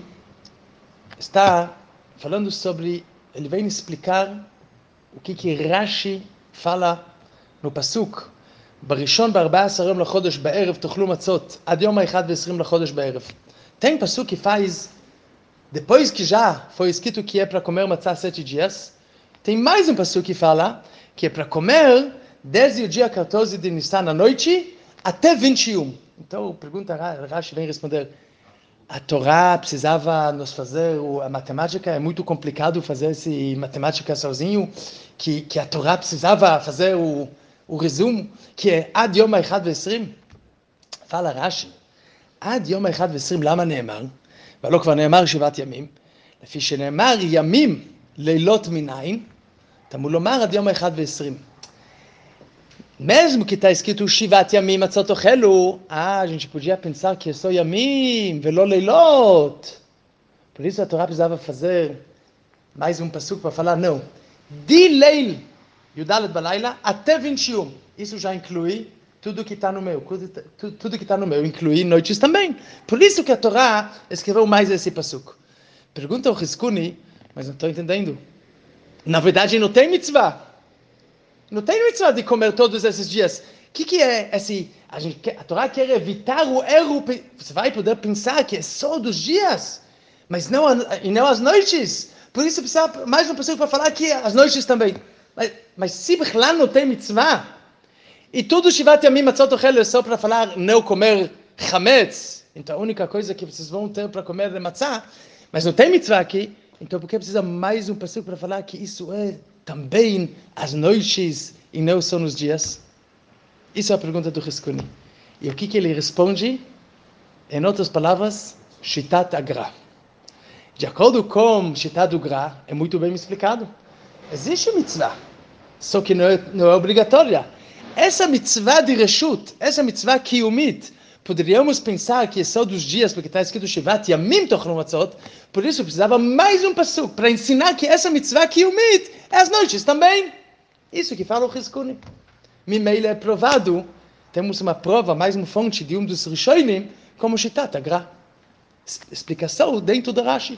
está falando sobre, ele vem explicar o que Rashi fala no Pasuk, ברishon ב-14 יום לחודש בערב תאכלו מצות, עד יום ה-21 לחודש בערב. Tem Pasuk que faz, depois que já foi escrito que é para comer matzá 7 dias, tem mais Pasuk que fala que é para comer desde o dia 14 de Nissan à noite até 21. Então, pergunta Rashi vem responder, a Torá precisava nos fazer, a matemática é muito complicado fazer essa matemática sozinho, que a Torá precisava fazer o resumo, que é עד יום ה-21. fala Rashi, עד יום ה-21, למה נאמר? ולא כבר נאמר 7 ימים, לפי שנאמר ימים לילות מניין, תמול לומר עד יום ה-21. Mesmo que está escrito Shivat Yamim Matzot Ochelu, a gente podia pensar que é só Yamim, velo Leilot. Por isso a Torá precisava fazer mais pasuk para falar, não. De Leil, Yudalet Balaila, até 21. Isso já inclui tudo que está no meio. Tudo que está no meio inclui noites também. Por isso que a Torá escreveu mais esse pasuk. Pergunta ao Chizkuni, mas não estou entendendo. Na verdade não tem mitzvah. Não tem mitzvah de comer todos esses dias. O que é esse... A Torá quer evitar o erro. Você vai poder pensar que é só dos dias, mas não as noites. Por isso precisa mais pessoa para falar que as noites também. Mas se lá não tem mitzvah, e tudo Shivat Yamim Matzot Ochel é só para falar não comer chametz, então a única coisa que vocês vão ter para comer é matzah, mas não tem mitzvah aqui, então por que precisa mais pessoa para falar que isso é também as noites e não só nos dias? Isso é a pergunta do Chizkuni. E o que ele responde? Em outras palavras, Shitat Agra. De acordo com Shitat Agra, é muito bem explicado. Existe mitzvah, só que não é obrigatória. Essa mitzvah de Reshut, essa mitzvah kiyumit, poderíamos pensar que é só dos dias, porque está escrito Shivat Yamim Tochlu Matzot, por isso precisava mais pasuk para ensinar que essa mitzvah kiyumit é as noites também. Isso que fala o Chizkuni. Mimeila é provado, temos uma prova, mais uma fonte de dos Rishonim, como Shitat Agra. Explicação dentro da Rashi.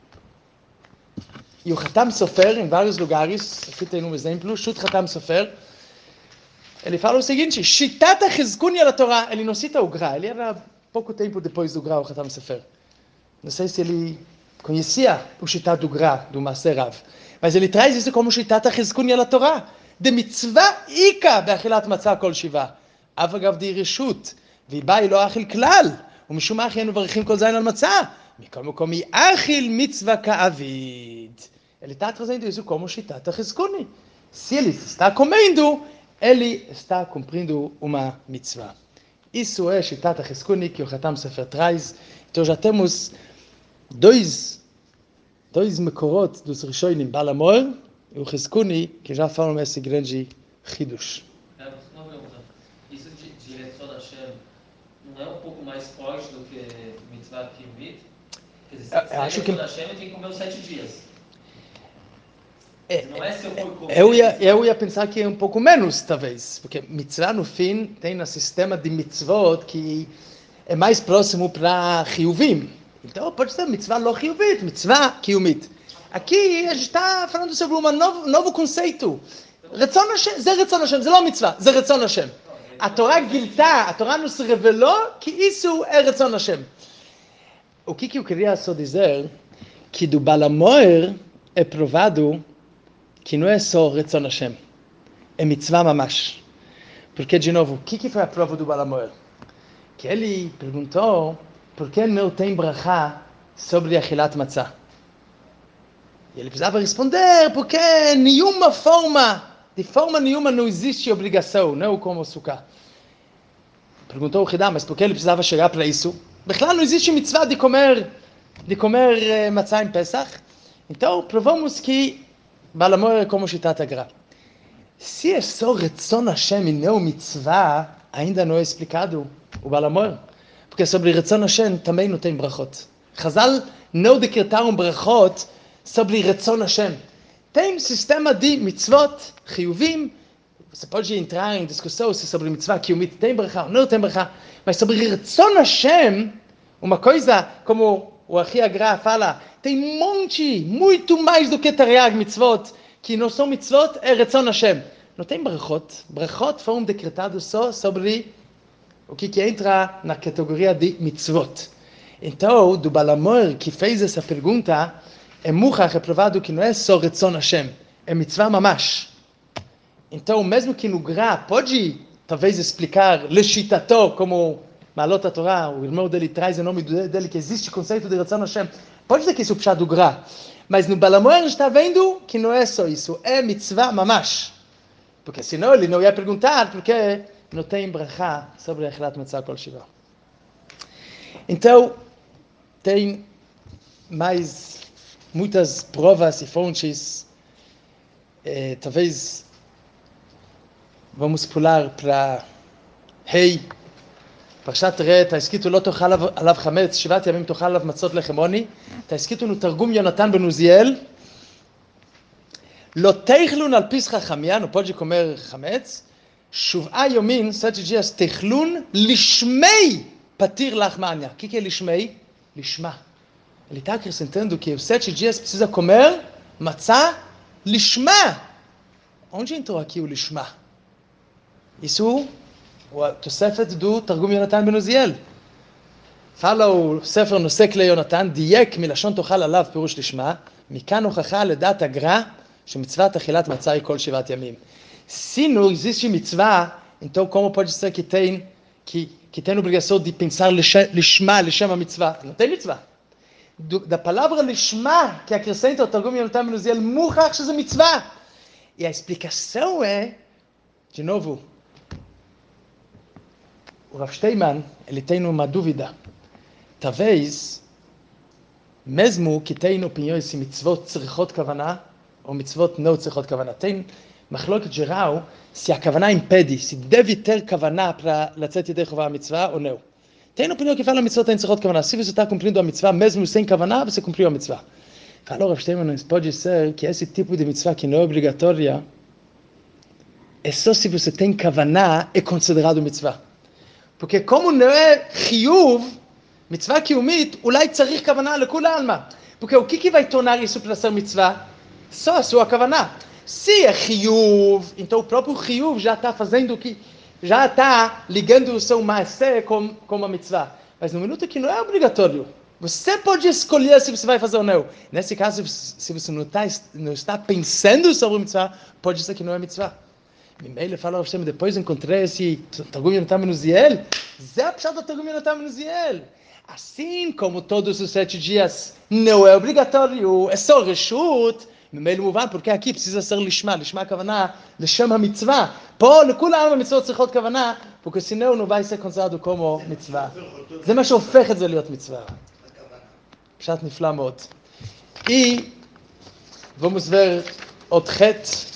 E o Khatam Sofer, em vários lugares, aqui tem exemplo, Shut Khatam Sofer, ele fala o seguinte, Shitat HaChizkuni ala Torá, ele não cita o Gra, ele era pouco tempo depois do Gra, o Khatam Sofer. Não sei se ele conhecia o Shitat do Gra, do Maser Rav, mas ele traz isso como Shitat HaChizkuni ala Torá, de mitzvah ika be'achilat matzah kol shiva, av agav di reshut, v'ibai lo achil klal, ומשום מה אנו מברכים כל זין על מצה? מכל מקום היא אכיל מצווה כעביד. Ele está trazendo isso como Shitat HaChizkuni. Se ele está comendo, ele está cumprindo uma mitzvah. Isso é Shitat HaChizkuni que o Khatam Sofer traz. Então já temos dois mekorot dos Rishonim, Baal HaMaor e o Chizkuni, que já falam esse grande chidush. Isso de Retzon Hashem não é um pouco mais forte do que mitzvah kiyumit? Quer dizer, se acho que Hashem tem que comer os 7 dias. Não é se eu for comer... Eu ia pensar que é um pouco menos, talvez, porque mitzvah, no fim, tem um sistema de mitzvot que é mais próximo para chiyuvim. Então, pode ser mitzvah lo chiyuvit, mitzvah kiyumit. Aqui, a gente está falando sobre um novo conceito. Retzon Hashem, זה רצון השם, זה לא מצווה, זה רצון השם. התורה גילתה, התורה nos revelou que isso é רצון השם. O que eu queria só dizer, que do Baal HaMaor é provado que não é só רצון השם, é mitzvah mamash. Porque, de novo, o que foi a prova do Baal HaMaor? Que ele perguntou por que não tem brachá sobre achilat matzah. E ele precisava responder porque de forma nenhuma não existe obrigação, não como o sukkah. Perguntou o Hidá, mas por que ele precisava chegar para isso? Claro, não existe mitzvah de comer matzah em Pesach. Então, provamos que Baal HaMaor é como Shitat Agra. Se é só Retzon Hashem e não mitzvah, ainda não é explicado o Baal HaMaor. Porque sobre Retzon Hashem também não tem brachot. Chazal não decretaram brachot sobre Retzon Hashem. Tem sistema de mitzvot, chiyuvim. Você pode entrar em discussão se sobre mitzvah kiumit tem bracha ou não tem bracha, mas sobre Ratzon Hashem, uma coisa como o Achi Agra fala, tem muito mais do que Taryag mitzvot, que não são mitzvot, é Ratzon Hashem. Não tem brachot. Brachot foram decretados só sobre o que entra na categoria de mitzvot. Então, do Balamor que fez essa pergunta, é muchach, é provado que não é só Ratzon Hashem, é mitzvah mamash. Então, mesmo que no Gra pode, talvez, explicar Leshitato, como Malot Torah, o irmão dele traz o nome dele, que existe o conceito de Ratzon Hashem, pode dizer que isso é o pshat do Gra. Mas no Balamor a gente está vendo que não é só isso, é mitzvah mamash. Porque senão ele não ia perguntar, porque não tem bracha sobre Achilat Matzah Kol Shiva. Então, tem mais muitas provas e fontes. Talvez vamos pular para Rei. Parshat Re, está escrito לא תאכל עליו חמץ, 7 ימים תאכל עליו מצות לחם עוני. está escrito no Targum Yonatan ben Uziel, לא תאכלון על פיס חכמיה, não pode comer חמץ, 7 ימים, 7 dias, תאכלון לשמי פתיר לחמניה. O que é לשמי? לשמה. Ele está acrescentando que os 7 dias precisa comer matzá lishma. Onde entrou aqui o lishma? Isso o Tosefet do Targum Yonatan ben Uziel. Fala o Sefer Nosek ליונתן, דייק מלשון תאכל עליו פירוש לשמה, מכאן הוכחה לדעת הגר"א שמצוות אכילת מצה היא כל 7 ימים. Se não existe mitzvah, então como pode ser que tem obrigação de pensar lishma, לשם המצווה? Não tem mitzvah. Da palavra lishma, que acrescenta o Targum Yonatan ben Uziel, muchach שזה mitzvah. E a explicação é, de novo, o Rav Steinman, ele tem uma dúvida. Talvez, mesmo que tenha opiniões se mitzvot tzrichot kavanah ou mitzvot não tzrichot kavanah, tem machloket geral se a kavanah impede, se deve ter kavanah para lacet yedei chovah a mitzvah ou não. Tem opinião que fala mitzvot tem tzrichot kavanah. Se você está cumprindo a mitzvah, mesmo sem kavanah, você cumpriu a mitzvah. Falou Rav Steinman, pode ser que esse tipo de mitzvah que não é obrigatória, é só se você tem kavanah, é considerado mitzvah. Porque como não é chiyuv, mitzvah קיומית, אולי צריך כוונה לכול העלמא. Porque o que vai tornar isso para ser mitzvah? Só a sua כוונה. Se é chiyuv, então o próprio chiyuv já está fazendo que, já está ligando o seu maaseh com a mitzvah. Mas no minuto que não é obrigatório, você pode escolher se você vai fazer ou não. Nesse caso, se você não está pensando sobre a mitzvah, pode ser que não é mitzvah. Ele fala, depois encontrei esse Targum Yonatan ben Uziel, זה הפשט do Targum Yonatan ben Uziel. Assim como todos os 7 dias não é obrigatório, é só reshut, ממילא מובן, porque aqui precisa ser לשמה, לשמה הכוונה, לשם המצווה. פה לכולם המצוות צריכות כוונה, porque senão não vai ser considerado como מצווה. זה מה שהופך את זה להיות מצווה. פשט נפלא מאוד. E vamos ver עוד חטא.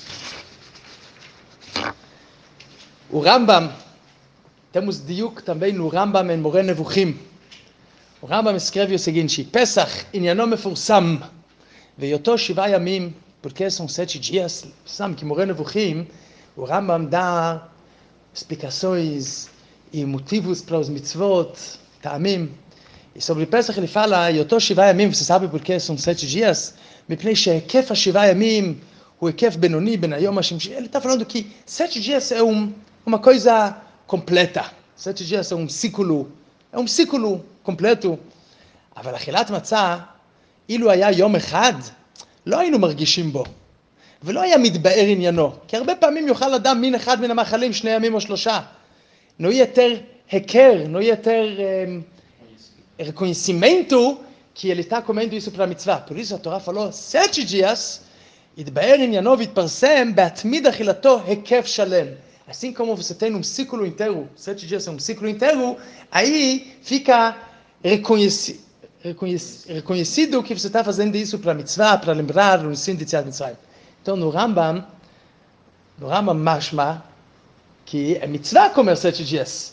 O Rambam, temos diuk também no Rambam em Moreh Nevuchim. O Rambam escreve o seguinte: Pesach, עניינו מפורסם, והיותו 7 ימים, porque são 7 dias, sabe que Moreh Nevuchim, o Rambam dá explicações e motivos para os mitzvot, ta'amim. E sobre Pesach ele fala, היותו 7 ימים, você sabe por que são 7 dias? מפני שהיקף 7 ימים הוא היקף בינוני בין היום השמשי. Ele está falando que 7 dias é uma coisa completa. 7 dias é um ciclo completo. אבל אכילת מצה, אילו היה יום אחד, לא היינו מרגישים בו. ולא היה מתבאר עניינו. כי הרבה פעמים יאכל אדם מין אחד מן המאכלים 2 ימים או 3. לא יהיה יותר היכר, לא יהיה יותר reconhecimento que ele está comendo isso para a mitzvah. Por isso a Torá falou, 7 dias, יתבאר עניינו ויתפרסם בהתמיד אכילתו היקף שלם. Assim como você tem um ciclo inteiro, 7 dias é um ciclo inteiro, aí fica reconhecido que você está fazendo isso para a mitzvah, para lembrar o ensino de Tziat Mitzrayim. Então no Rambam mashma, que é mitzvah comer 7 dias.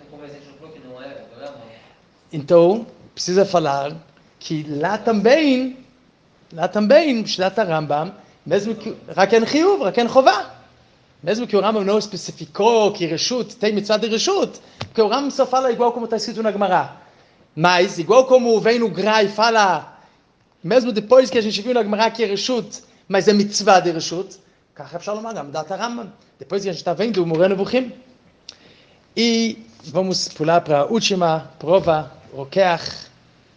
Então, precisa falar que lá também, Shlat Rambam, mesmo que רק אין חיוב, רק אין חובה. Mesmo que o Rambam não especificou que Reshut tem mitzvah de Reshut, porque o Rambam só fala igual como está escrito na Gemara. Mas, igual como vem no Gra e fala, mesmo depois que a gente viu na Gemara que é Reshut, mas é mitzvah de Reshut, ככה אפשר לומר גם דעת הרמב"ם. Depois que a gente está vendo o Moreh Nevuchim. E vamos pular para a última prova, Rokeach.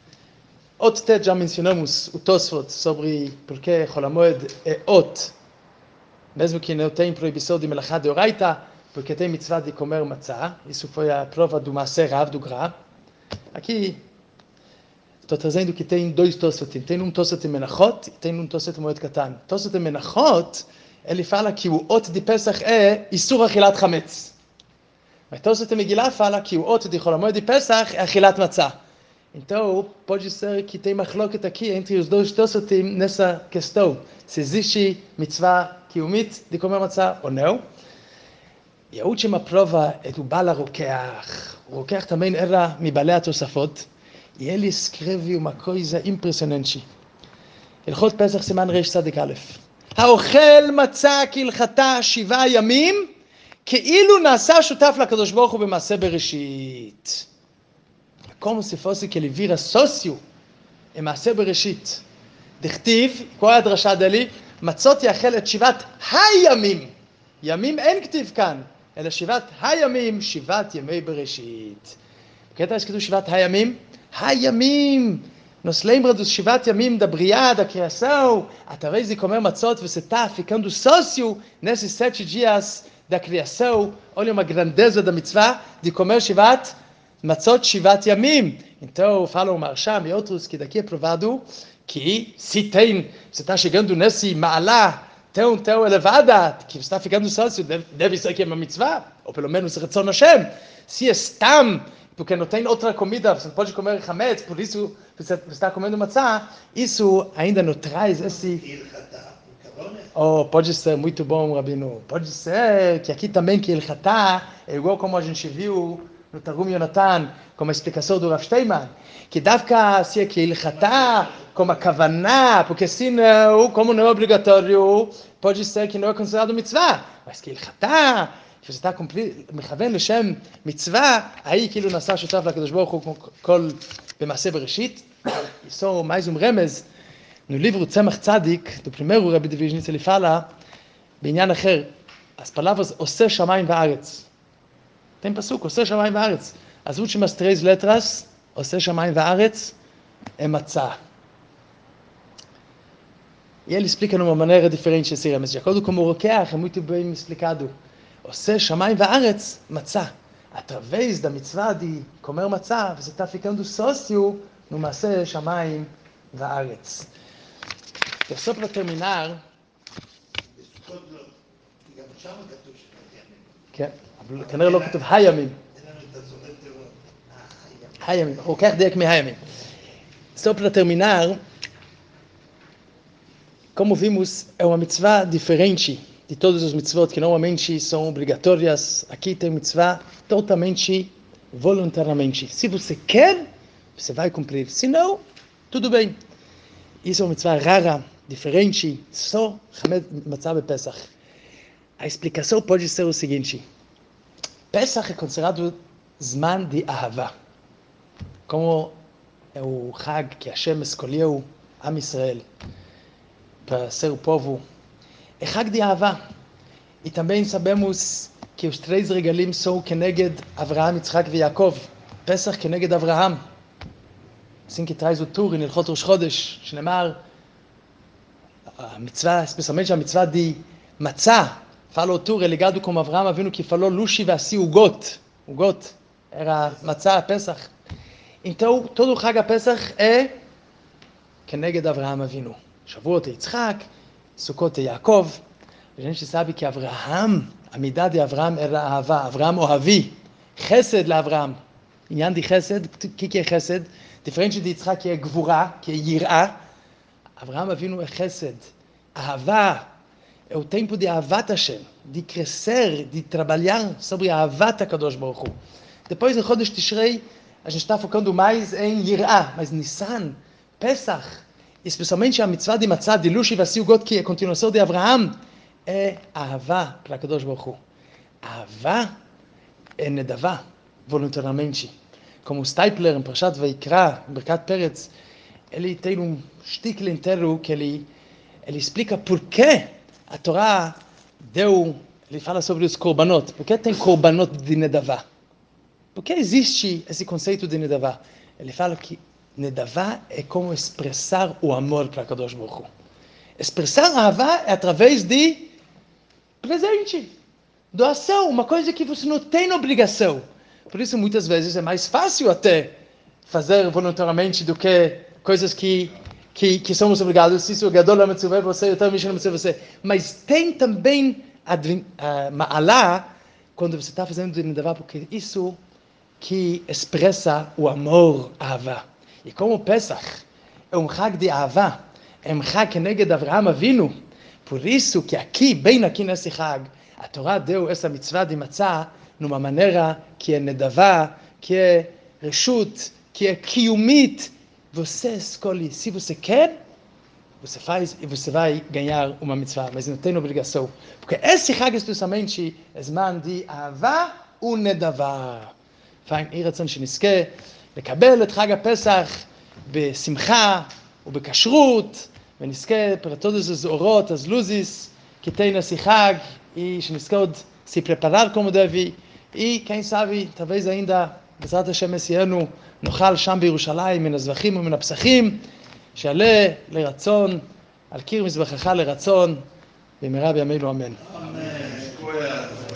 Ot Tet, já mencionamos o Tosfot sobre por que Chol HaMoed é Ot. Mesmo que não tem proibição de Melachá de Oraita, porque tem mitzvah de comer matzah. Isso foi a prova do Maaser Rav do Gra. Aqui estou trazendo que tem dois Tosfotim. Tem um Tosfot em Menachot e tem um Tosfot em Moed Katan. Tosfot em Menachot, ele fala que o Ot de Pesach é Isur Achilat Chametz. Mas Tosfot em Megillah fala que o Ot de Chol HaMoed de Pesach é Achilat Matzah. Então, pode ser que tem machloket aqui entre os dois Tosfotim nessa questão. Se existe mitzvah kiumit de comer matzah ou não. E a última prova é do Bala Rokeach. O Rokeach também era Mibalei HaTosafot. E ele escreve uma coisa impressionante. Ilchot Pesach Siman Reish Tzadik Aleph. האוכל מצה כהלכתה 7 ימים, כאילו נעשה שותף לקדוש ברוך הוא במעשה בראשית. Como se fosse que ele vira sócio em מעשה בראשית. דכתיב, qual é a דרשה dele? מצות יאכל את 7 הימים. ימים אין כתיב כאן, אלא 7 הימים, 7 ימי בראשית. porque está escrito 7 הימים? הימים! Nos lembra dos 7 yamim da Briá, da criação, através de comer matzot, você está ficando sócio nesses 7 dias da criação. Olha uma grandeza da mitzvah de comer 7 matzot 7 yamim. Então, falam o Marsham e outros que daqui é provado que se tem, você está chegando nesse ma'alá tão elevada, que você está ficando sócio, deve ser que é uma mitzvah, ou pelo menos Retzon Hashem. Se é stam, porque não tem outra comida, você não pode comer chametz, por isso você está comendo matzah, isso ainda não traz esse... Oh, pode ser, muito bom, Rabino. Pode ser que aqui também que Ilchatá é igual como a gente viu no Targum Yonatan, como a explicação do Rav Steinman, que davka se é que Ilchatá, como a Kavaná, porque se não, como não é obrigatório, pode ser que não é considerado mitzvah, mas que Ilchatá, você está מכוון לשם מצווה, aí כאילו נעשה שותף לקדוש ברוך הוא כל במעשה בראשית. Só mais רמז, no livro Tzemach Tzadik, do primeiro Rabbi de Vizhnitz, ele fala, בעניין אחר, as palavras עושה שמיים וארץ. Tem pasuk, עושה שמיים וארץ. As últimas 3 letras, עושה שמיים וארץ, é matzah. E ele explica de uma maneira diferente esse remez. De acordo com o Rokeach, é muito bem explicado. עושה שמיים וארץ, מצה. Através da mitzvah de comer matzah, você está ficando sócio no מעשה שמיים וארץ. Só para terminar... כן, אבל כנראה לא כתוב הימים. הימים, הוא כך דייק מהימים. Só para terminar, como vimos, é uma mitzvah diferente de todos os mitzvot que normalmente são obrigatórias. Aqui tem mitzvah totalmente voluntariamente. Se você quer, você vai cumprir. Se não, tudo bem. Isso é uma mitzvah rara, diferente, só matzah bePesach. A explicação pode ser o seguinte. Pesach é considerado Zman de Ahava. Como é o Chag que Hashem escolheu Am Israel para ser o povo. É Chag de Ahava. E também sabemos que os 3 regalim são Keneged Avraham, Yitzhak e Yaakov. Pesach Keneged Avraham. Assim que traz o Tur em Ilchot Rosh Chodesh, Shnemar, a mitzvah, especialmente a mitzvah de Matzah, fala o Tur, é ligado com Avraham Avinu que falou Lushi Vasi Ugot. Ugot era Matzah, Pesach. Então, todo o Chag Pesach é Keneged Avraham Avinu. Shavuot é Yitzhak, Sukkot é Yaakov. A gente sabe que Avraham, a midah de Avraham era Ahava. Avraham Ohavi. Chesed la Avraham. Inyan de Chesed, o que é Chesed? Diferente de Yitzhak, que é Gvurah, que é Yirah. Avraham Avinu é Chesed. Ahava é o tempo de Ahavat Hashem, de crescer, de trabalhar sobre a Ahavat HaKadosh Baruch Hu. Depois, em Chodesh Tishrei, a gente está focando mais em Yirah, mas Nissan, Pesach, especialmente a mitzvah de matzah, de luxo e vazio God, que é a continuação de Abraão, é ahavá para Kadosh Baruch Hu. Ahavá é nedavá, voluntariamente. Como o Stipler, em Parashat Vaikra, em Birkat Peretz, ele tem stickle inteiro que ele explica por que a Torá deu, ele fala sobre os korbanot, por que tem korbanot de nedavá? Por que existe esse conceito de nedavá? Ele fala que nedavá é como expressar o amor para Kadosh Baruch Hu. Expressar ahavá é através de presente, doação, uma coisa que você não tem obrigação. Por isso, muitas vezes, é mais fácil até fazer voluntariamente do que coisas que somos obrigados. Se o gadol ama você, eu também amo você. Mas tem também a ma'alá quando você está fazendo de nedavá, porque isso que expressa o amor, ahavá. E como o Pesach é um chag de ahavá, é um chag keneged Avraham Avinu, por isso que aqui, bem aqui nesse chag, a Torá deu essa mitzvah de matzah numa maneira que é nedavá, que é reshut, que é kiyumit. Você escolhe, se você quer, você faz e você vai ganhar uma mitzvah, mas não tem obrigação. Porque esse chag especialmente é zman de ahavá ונדבה. יהי רצון שנזכה לקבל את חג הפסח בשמחה ובכשרות, ונזכה para todos os oros, as luzes que tem nesse chag, e שנזכה עוד se preparar como deve, e quem sabe, talvez ainda, בעזרת השם esse ano, נאכל שם בירושלים מן הזבחים ומן הפסחים, שעלה לרצון, על קיר מזבחך לרצון, במהרה בימינו אמן.